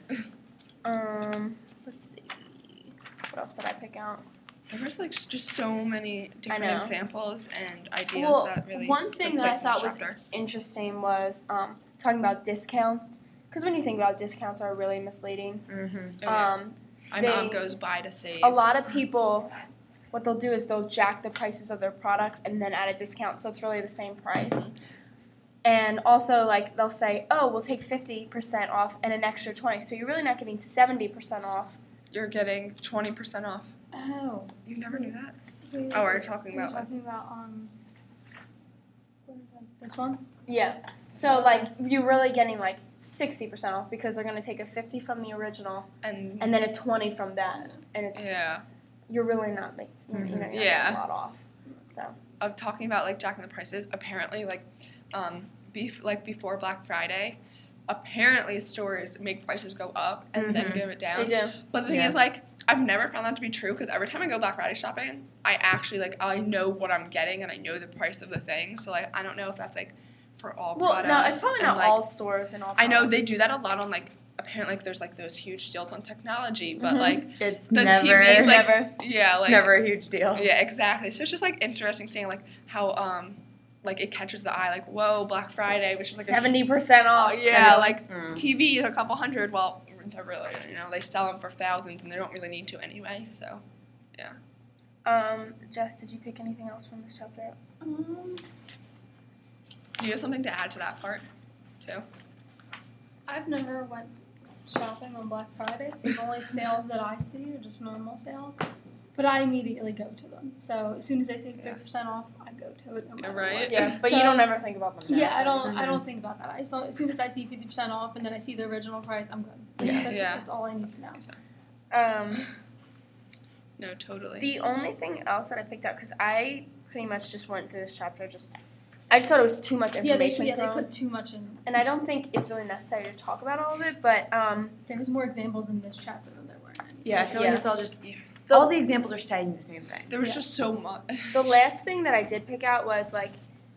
Um, let's see. What else did I pick out? There was like s- just so many different know. examples and ideas Well, that really one took thing that I place in this thought was chapter. interesting was um, talking about discounts. Because when you think about discounts, are really misleading. Mm-hmm. Oh, yeah. Um, My they- mom goes buy to save. a lot of people, what they'll do is they'll jack the prices of their products and then add a discount, so it's really the same price. And also, like, they'll say, "Oh, we'll take fifty percent off and an extra twenty." So you're really not getting seventy percent off. You're getting twenty percent off. Oh. You never knew that? Wait, Oh, we're talking we're about like talking about um. What is that? This one. Yeah. So, like, you're really getting, like, sixty percent off because they're going to take a fifty from the original and and then a twenty from that. And it's, yeah. you're really not making, you know, you're not Yeah. getting a lot off. So, Of talking about like jacking the prices, apparently like um beef like before Black Friday, apparently stores make prices go up and then Mhm. give it they down. do. But the thing Yeah. is like I've never found that to be true because every time I go Black Friday shopping, I actually like I know what I'm getting and I know the price of the thing. So like I don't know if that's like for all Well, products. no, it's probably and, not like, all stores and all I know they products. do that a lot on like apparently like there's like those huge deals on technology, but Mhm. like It's The never, T V is like- Never. yeah, like it's never a huge deal. yeah, exactly. So it's just like interesting seeing like how um like it catches the eye, like whoa, Black Friday, which is like a, seventy percent oh off. yeah, like Mm. T V is a couple hundred. Well, they're really you know they sell them for thousands and they don't really need to anyway. So Um, Jess, did you pick anything else from this chapter? Um, do you have something to add to that part too? I've never went shopping on Black Friday, so the only sales that I see are just normal sales. But I immediately go to them. So as soon as they say fifty percent off, I go to it no matter Right. what. Yeah, but So- you don't ever think about them. now. Yeah, I don't. I Mhm. don't think about that. I saw as soon as I see fifty percent off, and then I see the original price, I'm good. Yeah. That's, Yeah. that's all I need to know. Um, No, totally. the only thing else that I picked up, because I pretty much just went through this chapter, just I just thought it was too much Yeah, they information yeah they thrown. put too much in. And I don't think it's really necessary to talk about all of it, but um, There was more examples in this chapter than there were in any. Yeah, I feel Yeah. like it's all just Yeah. all the examples are saying the same thing. There was Yeah. just so much. the last thing that I did pick out was like,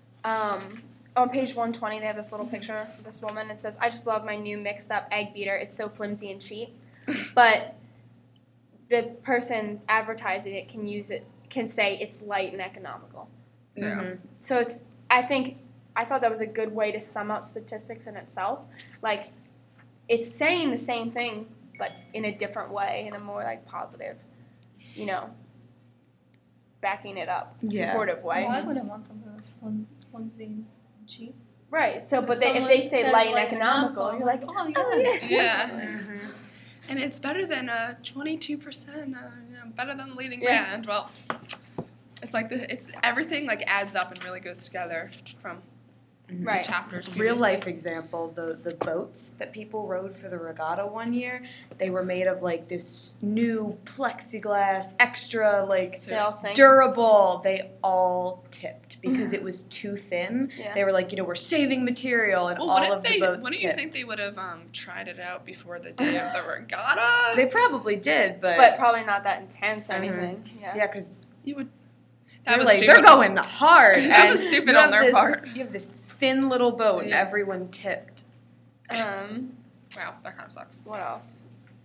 um, on page one twenty, they have this little picture of this woman. It says, "I just love my new mixed-up egg beater. It's so flimsy and cheap." But the person advertising it can use it can say it's light and economical. Yeah. Mhm. So it's I think I thought that was a good way to sum up statistics in itself. Like, it's saying the same thing, but in a different way, in a more like positive, you know, backing it up, Yeah. supportive way. Well, I wouldn't want something that's flim- flimsy and cheap. Right. So, but they, if someone they say said light and light economical, economical, you're like, oh yeah. oh yeah. Yeah. Mhm. And it's better than a twenty-two percent, uh, you know, better than leading Yeah. brand. Well, it's like the, it's everything like adds up and really goes together from Right. the chapters. Real previously. life example, the the boats that people rode for the regatta one year, they were made of like this new plexiglass, extra like So- They all sing. durable. They all tipped because it was too thin. Yeah. They were like, you know, we're saving material, and Well, all wouldn't of they? the boats Wouldn't you tipped. think they would have um, tried it out before the day of the regatta? They probably did, but, But probably not that intense or Mhm. anything. Yeah. yeah, because You would. they're That was like stupid. they're going hard. That and was stupid you on have their this- part. You have this thin little boat, and Yeah. everyone tipped. Um. Wow, that kind of sucks. What else?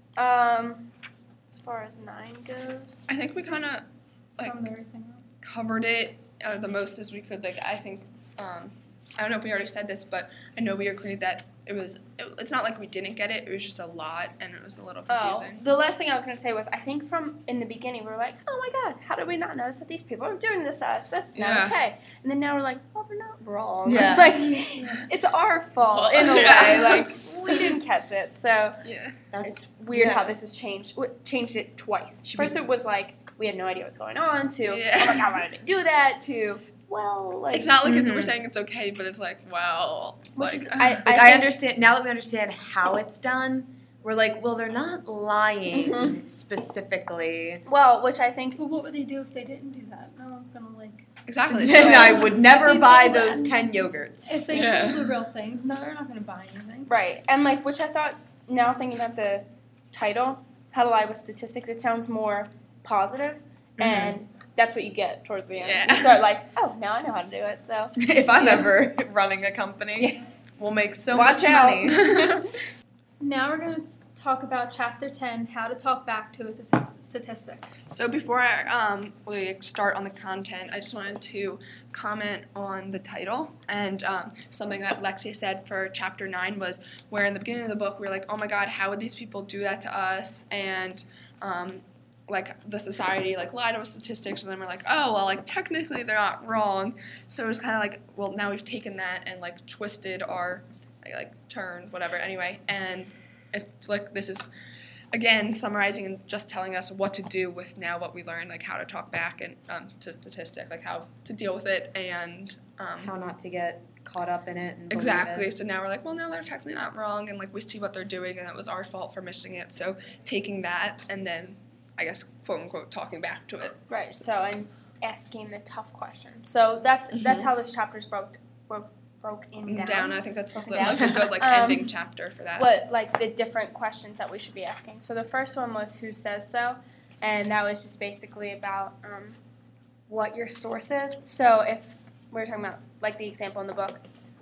Um. As far as nine goes. I think we kind of Like- Summed everything up. covered it uh, the most as we could. Like I think, um, I don't know if we already said this, but I know we agreed that it was. It, it's not like we didn't get it. It was just a lot, and it was a little Oh, confusing. the last thing I was gonna say was I think from in the beginning we were like, oh my god, how did we not notice that these people are doing this to us? That's not Yeah. okay. And then now we're like, well, we're not wrong. Yeah. like Yeah. it's our fault in a Yeah. way. Like we didn't catch it, so Yeah. That's it's weird how yeah. this has changed. w- Changed it twice. Should First we- it was like we had no idea what's going on. To Yeah. oh my god, why did they do that? To well, like It's not like it's, we're Mhm. saying it's okay, but it's like, well, Which like, is- I- Like, I, think- understand now that we understand how it's done. We're like, well, they're not lying Mhm. specifically. well, which I think But what would they do if they didn't do that? No one's gonna like. exactly. And So- I would never They buy told those them. ten yogurts. If they Yeah. told the real things, no, they're not gonna buy anything. right, and like which I thought now thinking about the title, How to Lie with Statistics, it sounds more positive, and that's what you get towards the end. Yeah. You start like, oh, now I know how to do it. So If I'm Yeah. ever running a company, we'll make so watch much out. money. Now we're gonna talk about chapter ten, how to talk back to a s- statistic. So before I, um, we start on the content, I just wanted to comment on the title. And um, something that Lexia said for chapter nine was where in the beginning of the book we were like, oh my god, how would these people do that to us? And um, like the society like lied with statistics, and then we're like, oh well, like technically they're not wrong. So it was kind of like, well, now we've taken that and like twisted our like, like turn whatever anyway, and it's like this is again summarizing and just telling us what to do with now what we learned, like how to talk back and um, to statistic, like how to deal with it, and um, How not to get caught up in it. And believe exactly. it. So now we're like, well, no, they're technically not wrong, and like we see what they're doing, and it was our fault for missing it. So taking that and then, I guess, quote unquote, talking back to it. right, so and asking the tough questions. So that's that's how this chapter's broke broke broke in down. Down. I think that's Broken like down. a good like Um, ending chapter for that. What like the different questions that we should be asking. So the first one was who says so, and that was just basically about um, what your source is. So if we're talking about like the example in the book,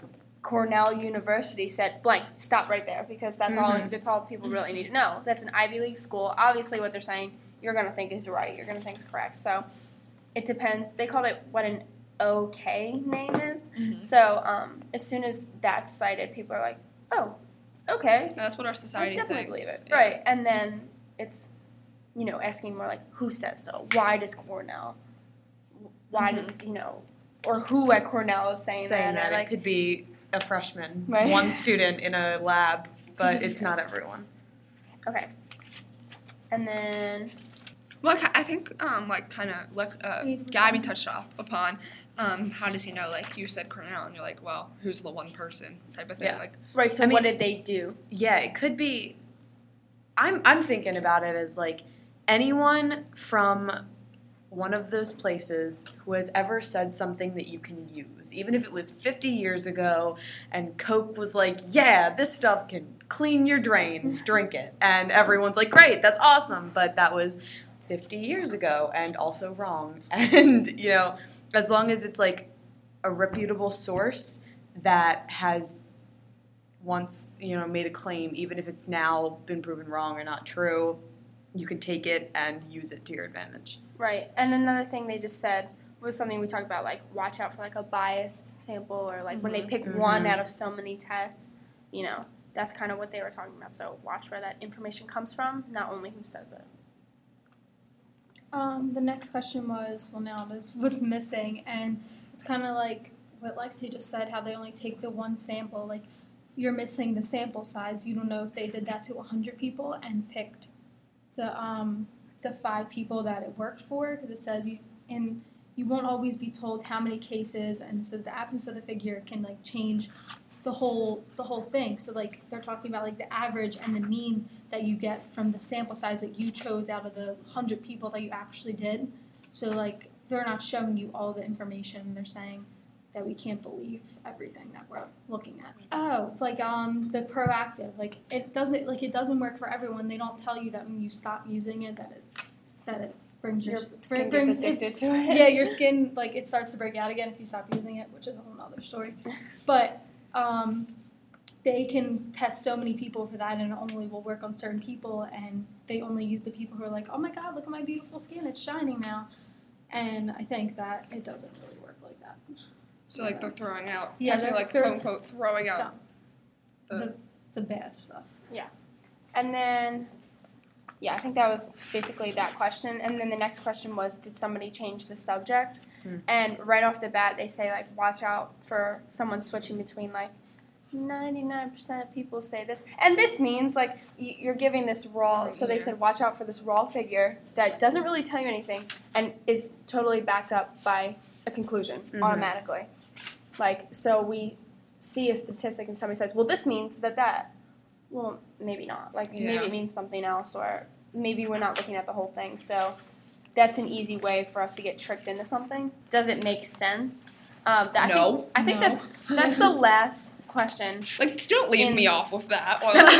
Cornell University said blank, stop right there because that's all Mhm. that's all people really need to know. That's an Ivy League school. Obviously, what they're saying you're gonna think is right. You're gonna think is correct. So it depends. They called it what an okay name is. Mhm. So um, as soon as that's cited, people are like, oh, okay. That's what our I society definitely thinks. believe it. Yeah. Right. And then it's, you know, asking more like, who says so? Why does Cornell? Why Mhm. does, you know, or who at Cornell is saying, saying that? that Or it like, could be a freshman, Right. one student in a lab, but it's not everyone. Okay. And then Well, I I think um like kind of like uh, eighty percent. Gabby touched off upon um how does he know, like you said Cornell and you're like, well, who's the one person type of thing, Yeah. like right. So I what mean- did they do? Yeah, it could be. I'm I'm thinking about it as like anyone from one of those places who has ever said something that you can use, even if it was fifty years ago, and Coke was like, "Yeah, this stuff can clean your drains, drink it," and everyone's like, "Great, that's awesome," but that was fifty years ago and also wrong, and you know, as long as it's like a reputable source that has once, you know, made a claim, even if it's now been proven wrong or not true, you can take it and use it to your advantage. Right. And another thing they just said was something we talked about, like watch out for like a biased sample, or like when they Mhm. pick Mhm. one out of so many tests, you know, that's kind of what they were talking about. So watch where that information comes from, not only who says it. Um, the next question was, well, now it is what's missing, and it's kind of like what Lexi just said, how they only take the one sample. Like, you're missing the sample size. You don't know if they did that to one hundred people and picked the um the five people that it worked for, because it says you and you won't always be told how many cases, and it says the absence of the figure can like change the whole the whole thing. So like they're talking about like the average and the mean that you get from the sample size that you chose out of the one hundred people that you actually did. So like they're not showing you all the information. They're saying that we can't believe everything that we're looking at. Oh, like um the proactive, like it doesn't like it doesn't work for everyone. They don't tell you that when you stop using it that it that it brings your, Your skin bring- gets it- addicted to it. yeah, your skin like it starts to break out again if you stop using it, which is a whole nother story. But um, they can test so many people for that, and it only will work on certain people. And they only use the people who are like, "Oh my God, look at my beautiful skin; it's shining now." And I think that it doesn't really work like that. so like they're throwing out Yeah, technically they're- like they're quote unquote throwing out Dumb. the, The the bad stuff. And then, yeah, I think that was basically that question. And then the next question was, did somebody change the subject? Hmm. And right off the bat, they say, like, watch out for someone switching between, like, ninety-nine percent of people say this. And this means, like, y- you're giving this raw. So they said, watch out for this raw figure that doesn't really tell you anything and is totally backed up by a conclusion Mhm. automatically. Like, so we see a statistic and somebody says, well, this means that that. Well, maybe not. Like, maybe Yeah. it means something else, or maybe we're not looking at the whole thing. So that's an easy way for us to get tricked into something. Does it make sense? Um, that, I No. think, I think No. that's that's the last question. like don't leave In- me off with that.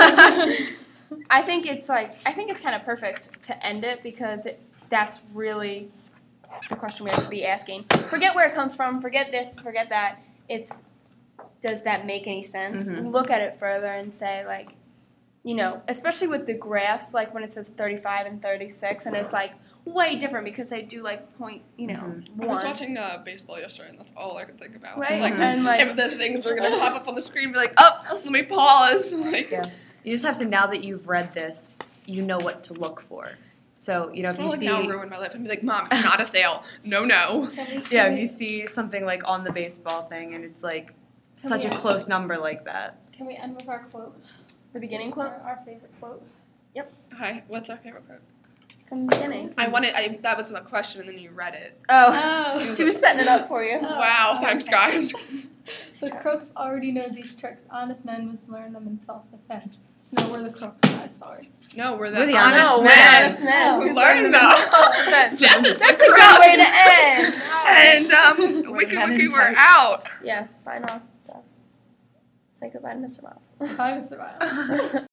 I think it's like I think it's kind of perfect to end it because it, that's really the question we have to be asking. Forget where it comes from. Forget this. Forget that. It's does that make any sense? Mhm. Look at it further and say like, you know, especially with the graphs, like when it says thirty-five and thirty-six, and it's like way different because they do like point, you know, Mhm. I was one. watching uh, baseball yesterday, and that's all I could think about. Right? Like, And, like- if the things were gonna pop up on the screen, be like, oh, let me pause. Like, Yeah. You just have to, now that you've read this, you know what to look for. So, you know, it's if gonna you like see, now ruin my life and be like, Mom, it's not a sale. No, no. Can we, can yeah, if we, you see something like on the baseball thing and it's like such a Yeah. close number like that. can we end with our quote? The beginning quote Our, our favorite quote. Hi, what's our favorite quote? from the beginning. I wanted. I that was my question, and then you read it. Oh, Oh. she was setting it up for you. Oh. Wow, okay. thanks, guys. The crooks already know these tricks. Honest men must learn them in self-defense. So no, we're the crooks, guys. Sorry. No, we're the, We're the honest, No, we're men. honest men. who who learned learn them. them. Jess is That's the a good crook. way to end. And um, We're Wiki men Wiki, in we're tights. out. Yeah, sign off, Jess. Say goodbye to Mister Miles. Bye, Mister Miles.